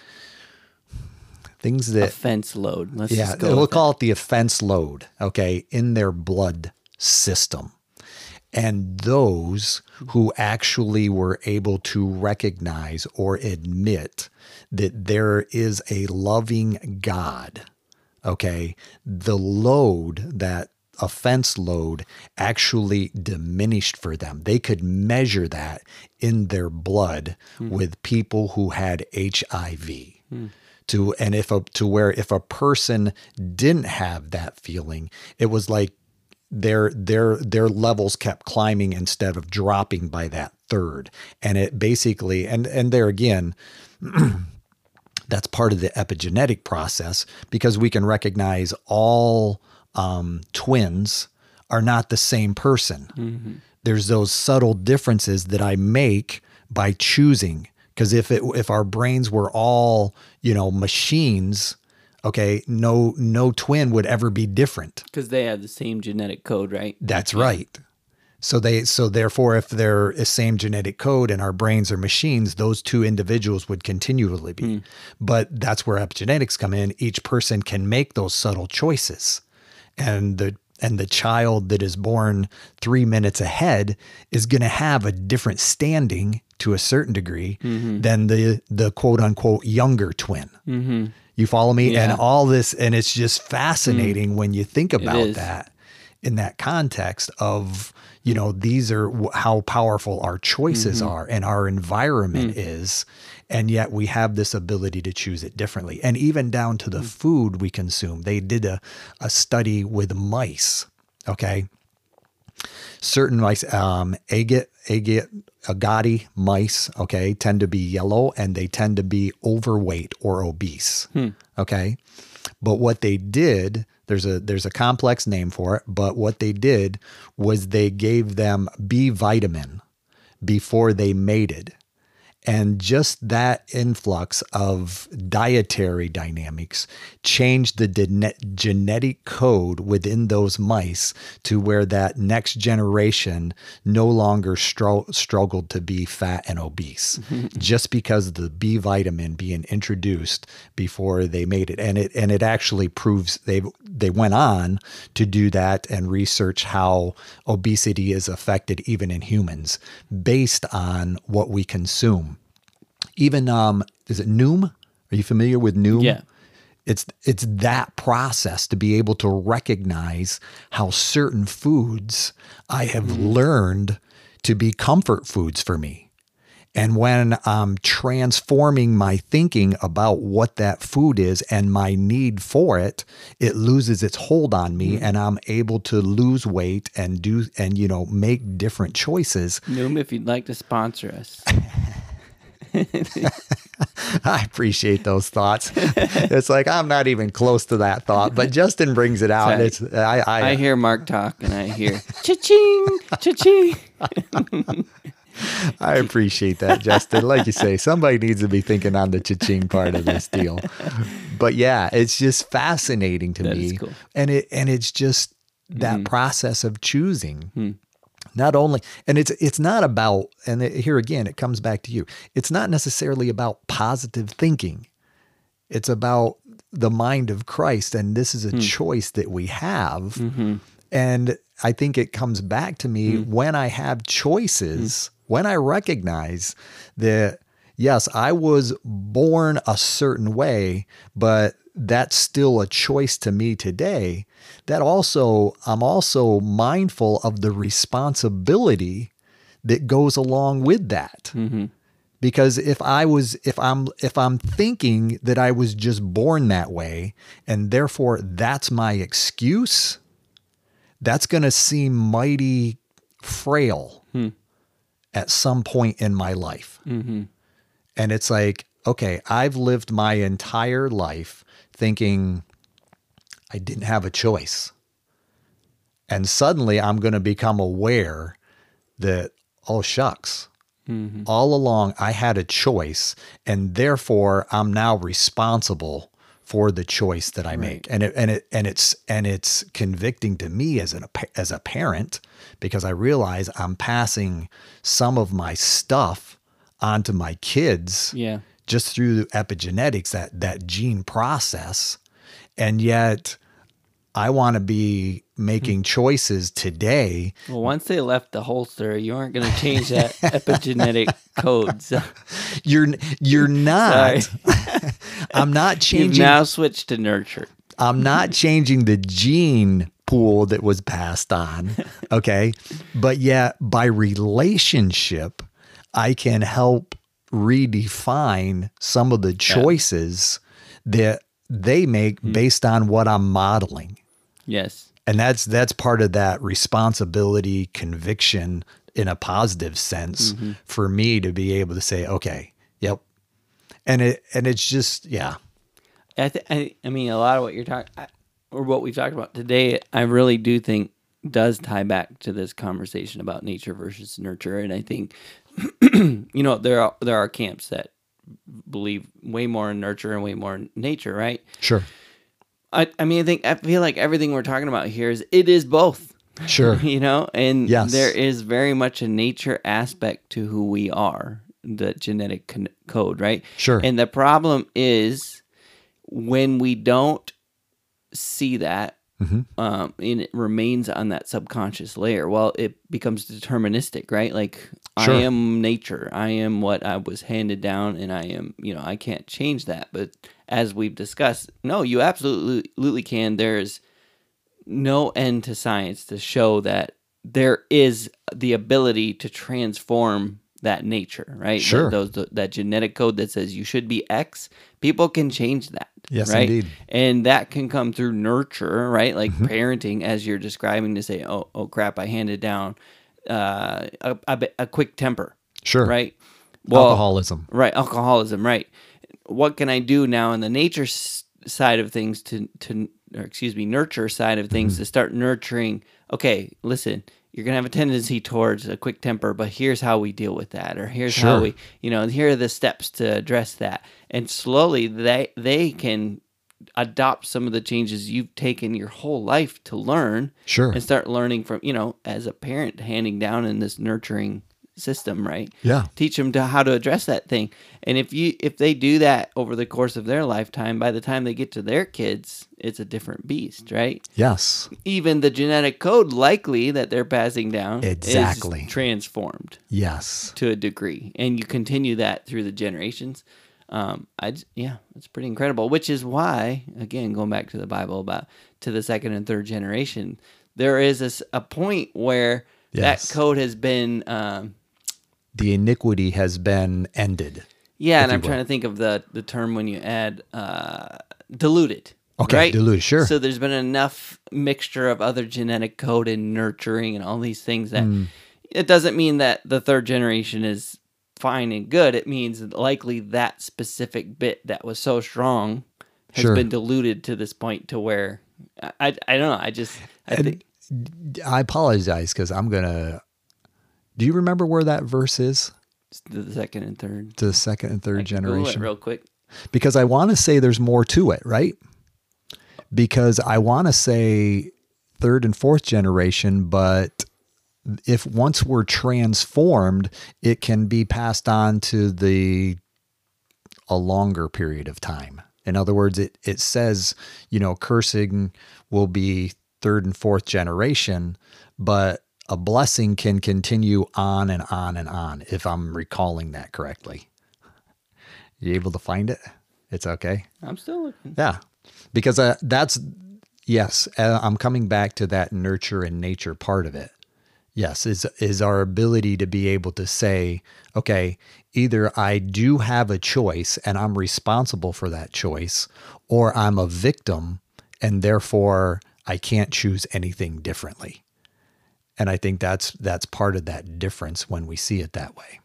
things that, Offense load. Let's yeah, just go we'll with call it the offense load, okay, in their blood system. And those who actually were able to recognize or admit that there is a loving God, okay, the load, that offense load, actually diminished for them. They could measure that in their blood mm. with people who had H I V. Mm. To, and if a, to where if a person didn't have that feeling, it was like their their their levels kept climbing instead of dropping by that third. And it basically, and and there again, that's part of the epigenetic process, because we can recognize all um, twins are not the same person. Mm-hmm. There's those subtle differences that I make by choosing. Because if it if our brains were all, you know, machines, okay, no no twin would ever be different. Because they have the same genetic code, right? That's right. So they so therefore, if they're the same genetic code and our brains are machines, those two individuals would continually be. Mm. But that's where epigenetics come in. Each person can make those subtle choices, and the and the child that is born three minutes ahead is going to have a different standing to a certain degree mm-hmm. than the the quote unquote younger twin. Mm-hmm. You follow me? Yeah. And all this, and it's just fascinating mm. when you think about that. in that context of, you know, these are w- how powerful our choices Mm-hmm. are and our environment Mm. is. And yet we have this ability to choose it differently. And even down to the Mm. food we consume. They did a, a study with mice. Okay. Certain mice, um, agate, agate, agati mice, okay, tend to be yellow and they tend to be overweight or obese. Hmm. Okay. But what they did, there's a there's a complex name for it, but what they did was they gave them B vitamin before they mated. And just that influx of dietary dynamics changed the dene- genetic code within those mice to where that next generation no longer stro- struggled to be fat and obese, just because of the B vitamin being introduced before they made it. And it and it actually proves they they went on to do that and research how obesity is affected even in humans based on what we consume. Even um, is it Noom? Are you familiar with Noom? Yeah. It's it's that process to be able to recognize how certain foods I have Mm-hmm. learned to be comfort foods for me. And when I'm transforming my thinking about what that food is and my need for it, it loses its hold on me, Mm-hmm. and I'm able to lose weight and do and you know make different choices. Noom, if you'd like to sponsor us. I appreciate those thoughts. It's like I'm not even close to that thought, but Justin brings it out. Sorry. It's I I, I hear Mark talk and I hear cha-ching, cha-ching. I appreciate that, Justin. Like you say, somebody needs to be thinking on the cha-ching part of this deal. But yeah, it's just fascinating to That me, is cool. and it and it's just that Mhm. process of choosing. Hmm. Not only, and it's it's not about, and it, here again, it comes back to you. It's not necessarily about positive thinking. It's about the mind of Christ, and this is a Hmm. choice that we have. Mm-hmm. And I think it comes back to me Hmm. when I have choices, when I recognize that, yes, I was born a certain way, but that's still a choice to me today. That also, I'm also mindful of the responsibility that goes along with that. Mm-hmm. Because if I was, if I'm, if I'm thinking that I was just born that way, and therefore that's my excuse, that's going to seem mighty frail Hmm. at some point in my life. Mm-hmm. And it's like, okay, I've lived my entire life thinking I didn't have a choice. And suddenly I'm going to become aware that, oh, shucks, Mm-hmm. all along I had a choice, and therefore I'm now responsible for the choice that I Right. make. And it, and it, and it's, and it's convicting to me as an, as a parent, because I realize I'm passing some of my stuff onto my kids Yeah. just through epigenetics, that, that gene process. And yet I want to be making choices today. Well, once they left the holster, you aren't going to change that epigenetic code. So You're, you're not, sorry. I'm not You've changing. now switched to nurture. I'm not changing the gene pool that was passed on. Okay. But yet by relationship, I can help redefine some of the choices that they make based on what I'm modeling. Yes. And that's, that's part of that responsibility, conviction in a positive sense Mm-hmm. for me to be able to say, okay, yep. And it, and it's just, yeah. I, th- I, I mean, a lot of what you're talking, or what we've talked about today, I really do think does tie back to this conversation about nature versus nurture. And I think, you know, there are there are camps that believe way more in nurture and way more in nature, right? Sure. I, I mean, I think I feel like everything we're talking about here is it is both. Sure. You know, and Yes. there is very much a nature aspect to who we are, the genetic con- code, right? Sure. And the problem is when we don't see that, Mhm. um, and it remains on that subconscious layer, well, it becomes deterministic, right? Like, Sure. I am nature. I am what I was handed down, and I am, you know, I can't change that. But as we've discussed, no, you absolutely, absolutely can. There's no end to science to show that there is the ability to transform that nature, right? Sure. Those, those that genetic code that says you should be X, people can change that. Yes, right? indeed. And that can come through nurture, right? Like Mm-hmm. parenting, as you're describing, to say, oh, oh crap, I handed down uh, a, a, bit- a quick temper, Sure. right? Alcoholism. Right, alcoholism, right. What can I do now in the nature s- side of things to, to or excuse me, nurture side of things Mm-hmm. to start nurturing, okay, listen, you're going to have a tendency towards a quick temper, but here's how we deal with that, or here's how Sure. we, you know, here are the steps to address that. And slowly they they can adopt some of the changes you've taken your whole life to learn Sure. and start learning from, you know, as a parent handing down in this nurturing system, right? Yeah. Teach them to how to address that thing. And if you if they do that over the course of their lifetime, by the time they get to their kids, it's a different beast, right? Yes. Even the genetic code likely that they're passing down Exactly. is transformed Yes. to a degree, and you continue that through the generations. Um, I j- yeah, it's pretty incredible. Which is why, again, going back to the Bible about to the second and third generation, there is a, s- a point where Yes. that code has been, um, The iniquity has been ended. yeah, and you I'm will. trying to think of the the term when you add uh, diluted. Okay, right? diluted, sure. So there's been enough mixture of other genetic code and nurturing and all these things that Mm. it doesn't mean that the third generation is fine and good. It means that likely that specific bit that was so strong has Sure. been diluted to this point to where I, I, I don't know. I just I And think I apologize because I'm going to. Do you remember where that verse is? it's the second and third. To the second and third I can Google it generation? real quick. Because I want to say there's more to it, right? Because I want to say third and fourth generation, but if once we're transformed, it can be passed on to the a longer period of time. In other words, it it says, you know, cursing will be third and fourth generation, but a blessing can continue on and on and on, if I'm recalling that correctly. You able to find it? It's okay. I'm still looking. Yeah, because uh, that's, yes, uh, I'm coming back to that nurture and nature part of it. Yes, is is our ability to be able to say, okay, either I do have a choice and I'm responsible for that choice, or I'm a victim and therefore I can't choose anything differently. And I think that's that's part of that difference when we see it that way.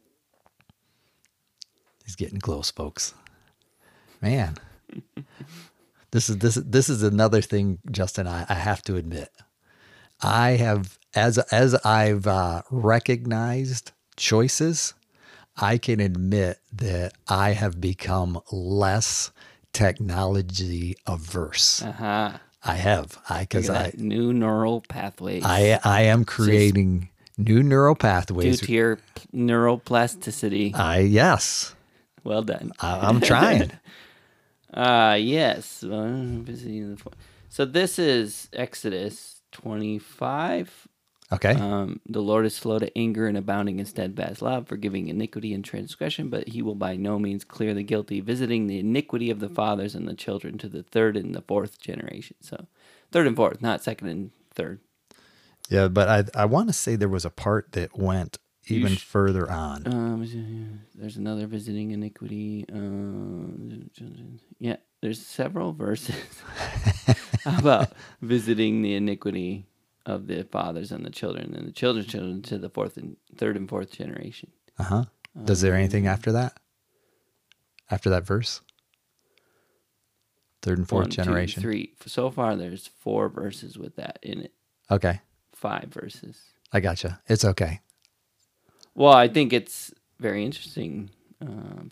He's getting close, folks. Man, this is this this is another thing, Justin. I, I have to admit, I have as as I've uh, recognized choices, I can admit that I have become less technology averse. Uh-huh. I have, I because Look at I that. New neural pathways. I I am creating new neural due pathways. to your p- neuroplasticity. I yes, Well done. I, I'm trying. Uh yes. Uh, busy- So this is Exodus twenty-five. Okay. Um, the Lord is slow to anger and abounding in steadfast love, forgiving iniquity and transgression, but he will by no means clear the guilty, visiting the iniquity of the fathers and the children to the third and the fourth generation. So third and fourth, not second and third. Yeah, but I I want to say there was a part that went even sh- further on. Um, there's another visiting iniquity. Um, yeah, there's several verses about visiting the iniquity of the fathers and the children, and the children's children to the fourth and third and fourth generation. Uh huh. Does there anything after that? After that verse? Third and fourth One, two, generation. three. So far, there's four verses with that in it. Okay, Five verses. I gotcha. It's okay. Well, I think it's very interesting. Uh,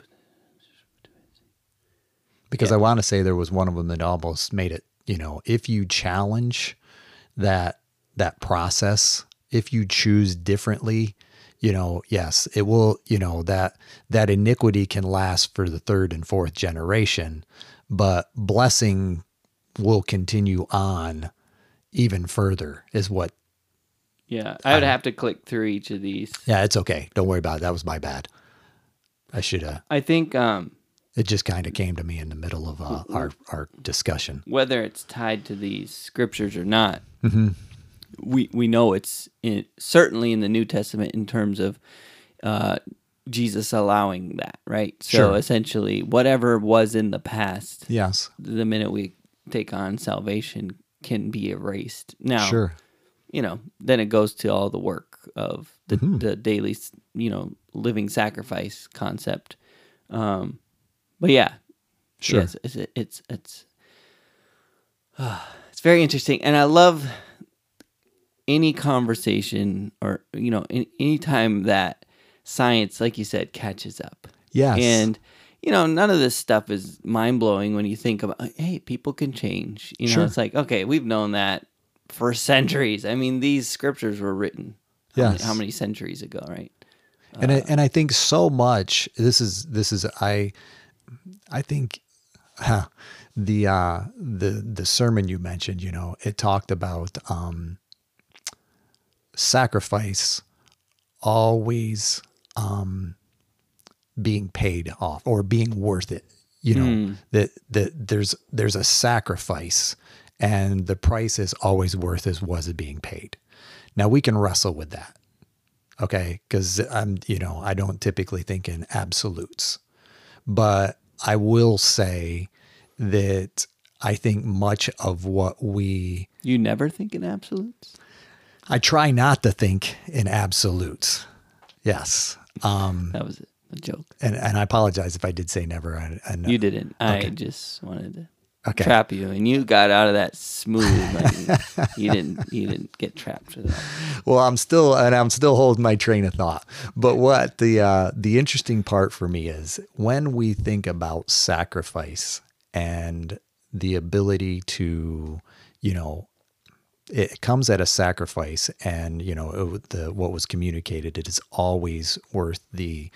Because Yeah. I want to say there was one of them that almost made it, you know, if you challenge that that process, if you choose differently, you know, yes, it will, you know, that that iniquity can last for the third and fourth generation, but blessing will continue on even further is what. yeah, I would have to click through each of these. Yeah, it's okay. Don't worry about it. That was my bad. I should have. I think um, It just kind of came to me in the middle of uh, our our discussion. Whether it's tied to these scriptures or not, Mm-hmm. we we know it's in, certainly in the New Testament in terms of uh, Jesus allowing that, right? So Sure. essentially, whatever was in the past, Yes. the minute we take on salvation, can be erased. Now, Sure. you know, then it goes to all the work of the, Mm-hmm. the daily, you know, living sacrifice concept. Um, but yeah, Sure. yes, it's it's it's it's, uh, it's very interesting, and I love any conversation or you know, any, any time that science, like you said, catches up. Yes. And you know, none of this stuff is mind blowing when you think about, hey, people can change. You know, Sure. it's like, okay, we've known that for centuries. I mean, these scriptures were written how, Yes. many, how many centuries ago, right? and I, and I think so much. This is this is I I think huh, the uh, the the sermon you mentioned. You know, it talked about um, sacrifice always um, being paid off or being worth it. You know, Mm. that that there's there's a sacrifice, and the price is always worth as was it being paid. Now we can wrestle with that. Okay, because I'm, you know, I don't typically think in absolutes, but I will say that I think much of what we, You never think in absolutes? I try not to think in absolutes. Yes. Um, That was a joke. and, and I apologize if I did say never. I, I know. You didn't. I Okay. just wanted to Okay. trap you, and you got out of that smooth. Like, you didn't. You didn't get trapped with that. Well, I'm still, and I'm still holding my train of thought. But what the uh, the interesting part for me is when we think about sacrifice and the ability to, you know, it comes at a sacrifice, and you know, it, the what was communicated, it is always worth the.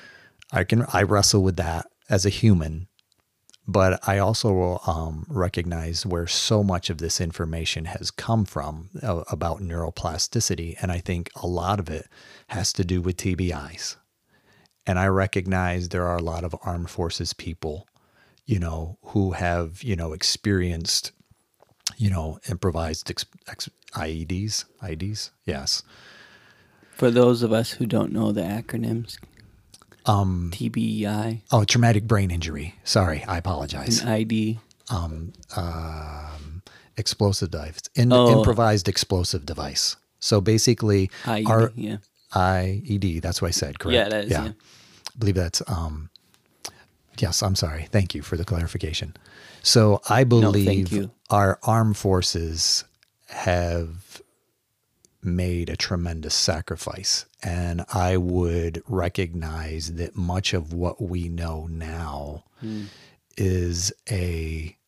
I can I wrestle with that as a human. But I also um, recognize where so much of this information has come from uh, about neuroplasticity. And I think a lot of it has to do with T B Is. And I recognize there are a lot of armed forces people, you know, who have, you know, experienced, you know, improvised ex- ex- I E Ds, I E Ds. Yes. For those of us who don't know the acronyms, Um, T B I, oh, traumatic brain injury. Sorry. I apologize. an I D. Um, um, explosive device, in, Oh. improvised explosive device. So basically, I E D, our yeah. I E D. That's what I said. Correct. Yeah, that is, yeah. I believe that's. Um, yes, I'm sorry. Thank you for the clarification. So I believe you. our armed forces have made a tremendous sacrifice, and I would recognize that much of what we know now Hmm. is a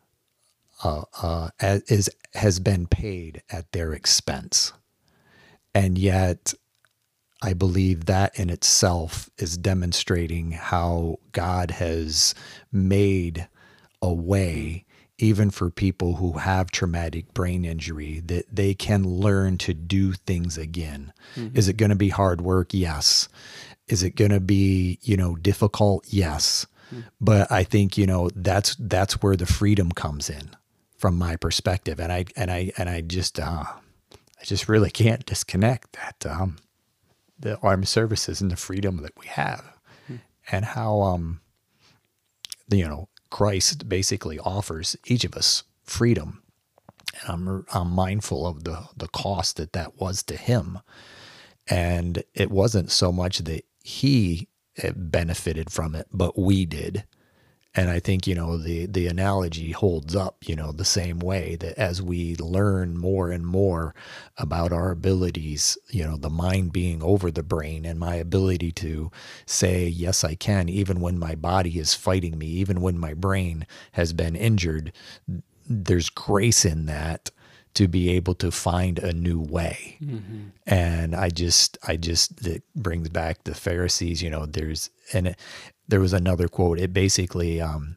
uh, uh, is has been paid at their expense, and yet I believe that in itself is demonstrating how God has made a way, even for people who have traumatic brain injury, that they can learn to do things again. Mm-hmm. Is it going to be hard work? Yes. Is it going to be, you know, difficult? Yes. Mm-hmm. But I think, you know, that's that's where the freedom comes in from my perspective. And I and I and I just uh I just really can't disconnect that um the armed services and the freedom that we have, mm-hmm. and how um you know Christ basically offers each of us freedom. And I'm, I'm mindful of the, the cost that that was to him. And it wasn't so much that he benefited from it, but we did. And I think, you know, the, the analogy holds up, you know, the same way, that as we learn more and more about our abilities, you know, the mind being over the brain, and my ability to say, yes, I can, even when my body is fighting me, even when my brain has been injured, there's grace in that to be able to find a new way. Mm-hmm. And I just, I just, it brings back the Pharisees, you know, there's, and it, there was another quote. It basically, um,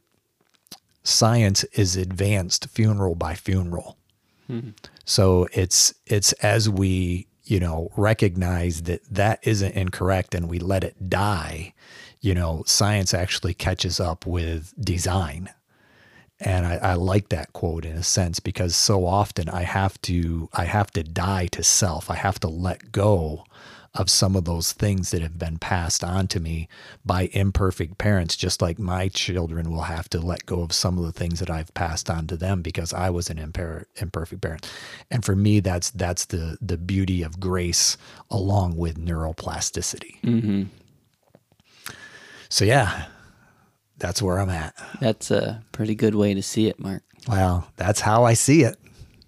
science is advanced funeral by funeral. Mm-hmm. So it's, it's as we, you know, recognize that that isn't incorrect and we let it die, you know, science actually catches up with design. And I, I like that quote in a sense, because so often I have to, I have to die to self. I have to let go of some of those things that have been passed on to me by imperfect parents, just like my children will have to let go of some of the things that I've passed on to them because I was an imper- imperfect parent. And for me, that's that's the the beauty of grace along with neuroplasticity. Mm-hmm. So yeah, that's where I'm at. That's a pretty good way to see it, Mark. Well, that's how I see it.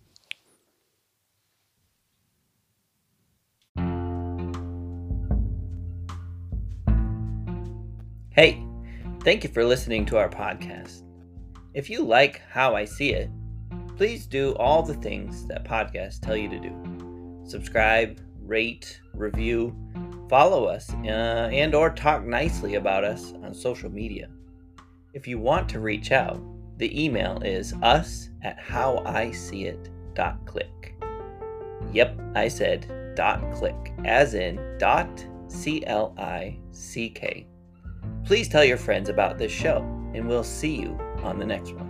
Hey, thank you for listening to our podcast. If you like How I See It, please do all the things that podcasts tell you to do. Subscribe, rate, review, follow us, uh, and or talk nicely about us on social media. If you want to reach out, the email is us at howiseeit.click. Yep, I said dot click, as in dot C L I C K. Please tell your friends about this show, and we'll see you on the next one.